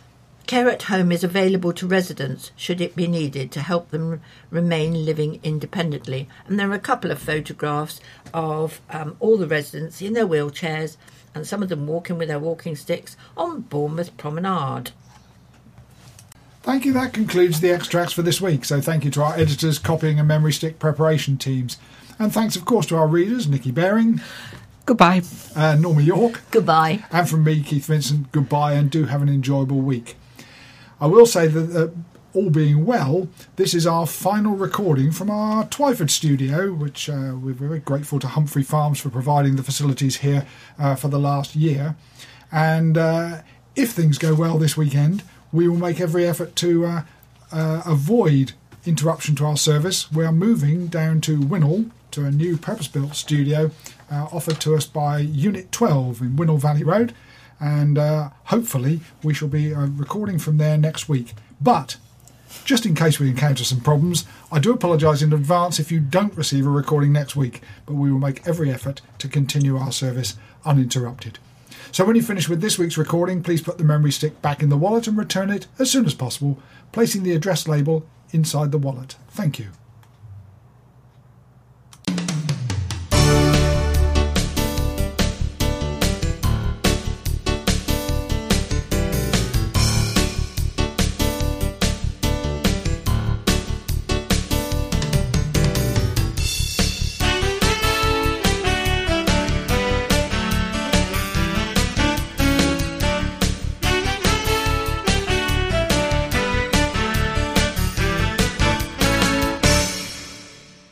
Care at home is available to residents should it be needed to help them remain living independently. And there are a couple of photographs of all the residents in their wheelchairs and some of them walking with their walking sticks on Bournemouth Promenade. Thank you. That concludes the extracts for this week. So thank you to our editors, copying and memory stick preparation teams. And thanks, of course, to our readers, Nikki Baring. Goodbye. Norma York. Goodbye. And from me, Keith Vincent, goodbye, and do have an enjoyable week. I will say that, all being well, this is our final recording from our Twyford studio, which we're very grateful to Humphrey Farms for providing the facilities here for the last year. And if things go well this weekend, we will make every effort to avoid interruption to our service. We are moving down to Winnall to a new purpose-built studio offered to us by Unit 12 in Winnall Valley Road. And hopefully we shall be recording from there next week. But just in case we encounter some problems, I do apologise in advance if you don't receive a recording next week, but we will make every effort to continue our service uninterrupted. So when you finish with this week's recording, please put the memory stick back in the wallet and return it as soon as possible, placing the address label inside the wallet. Thank you.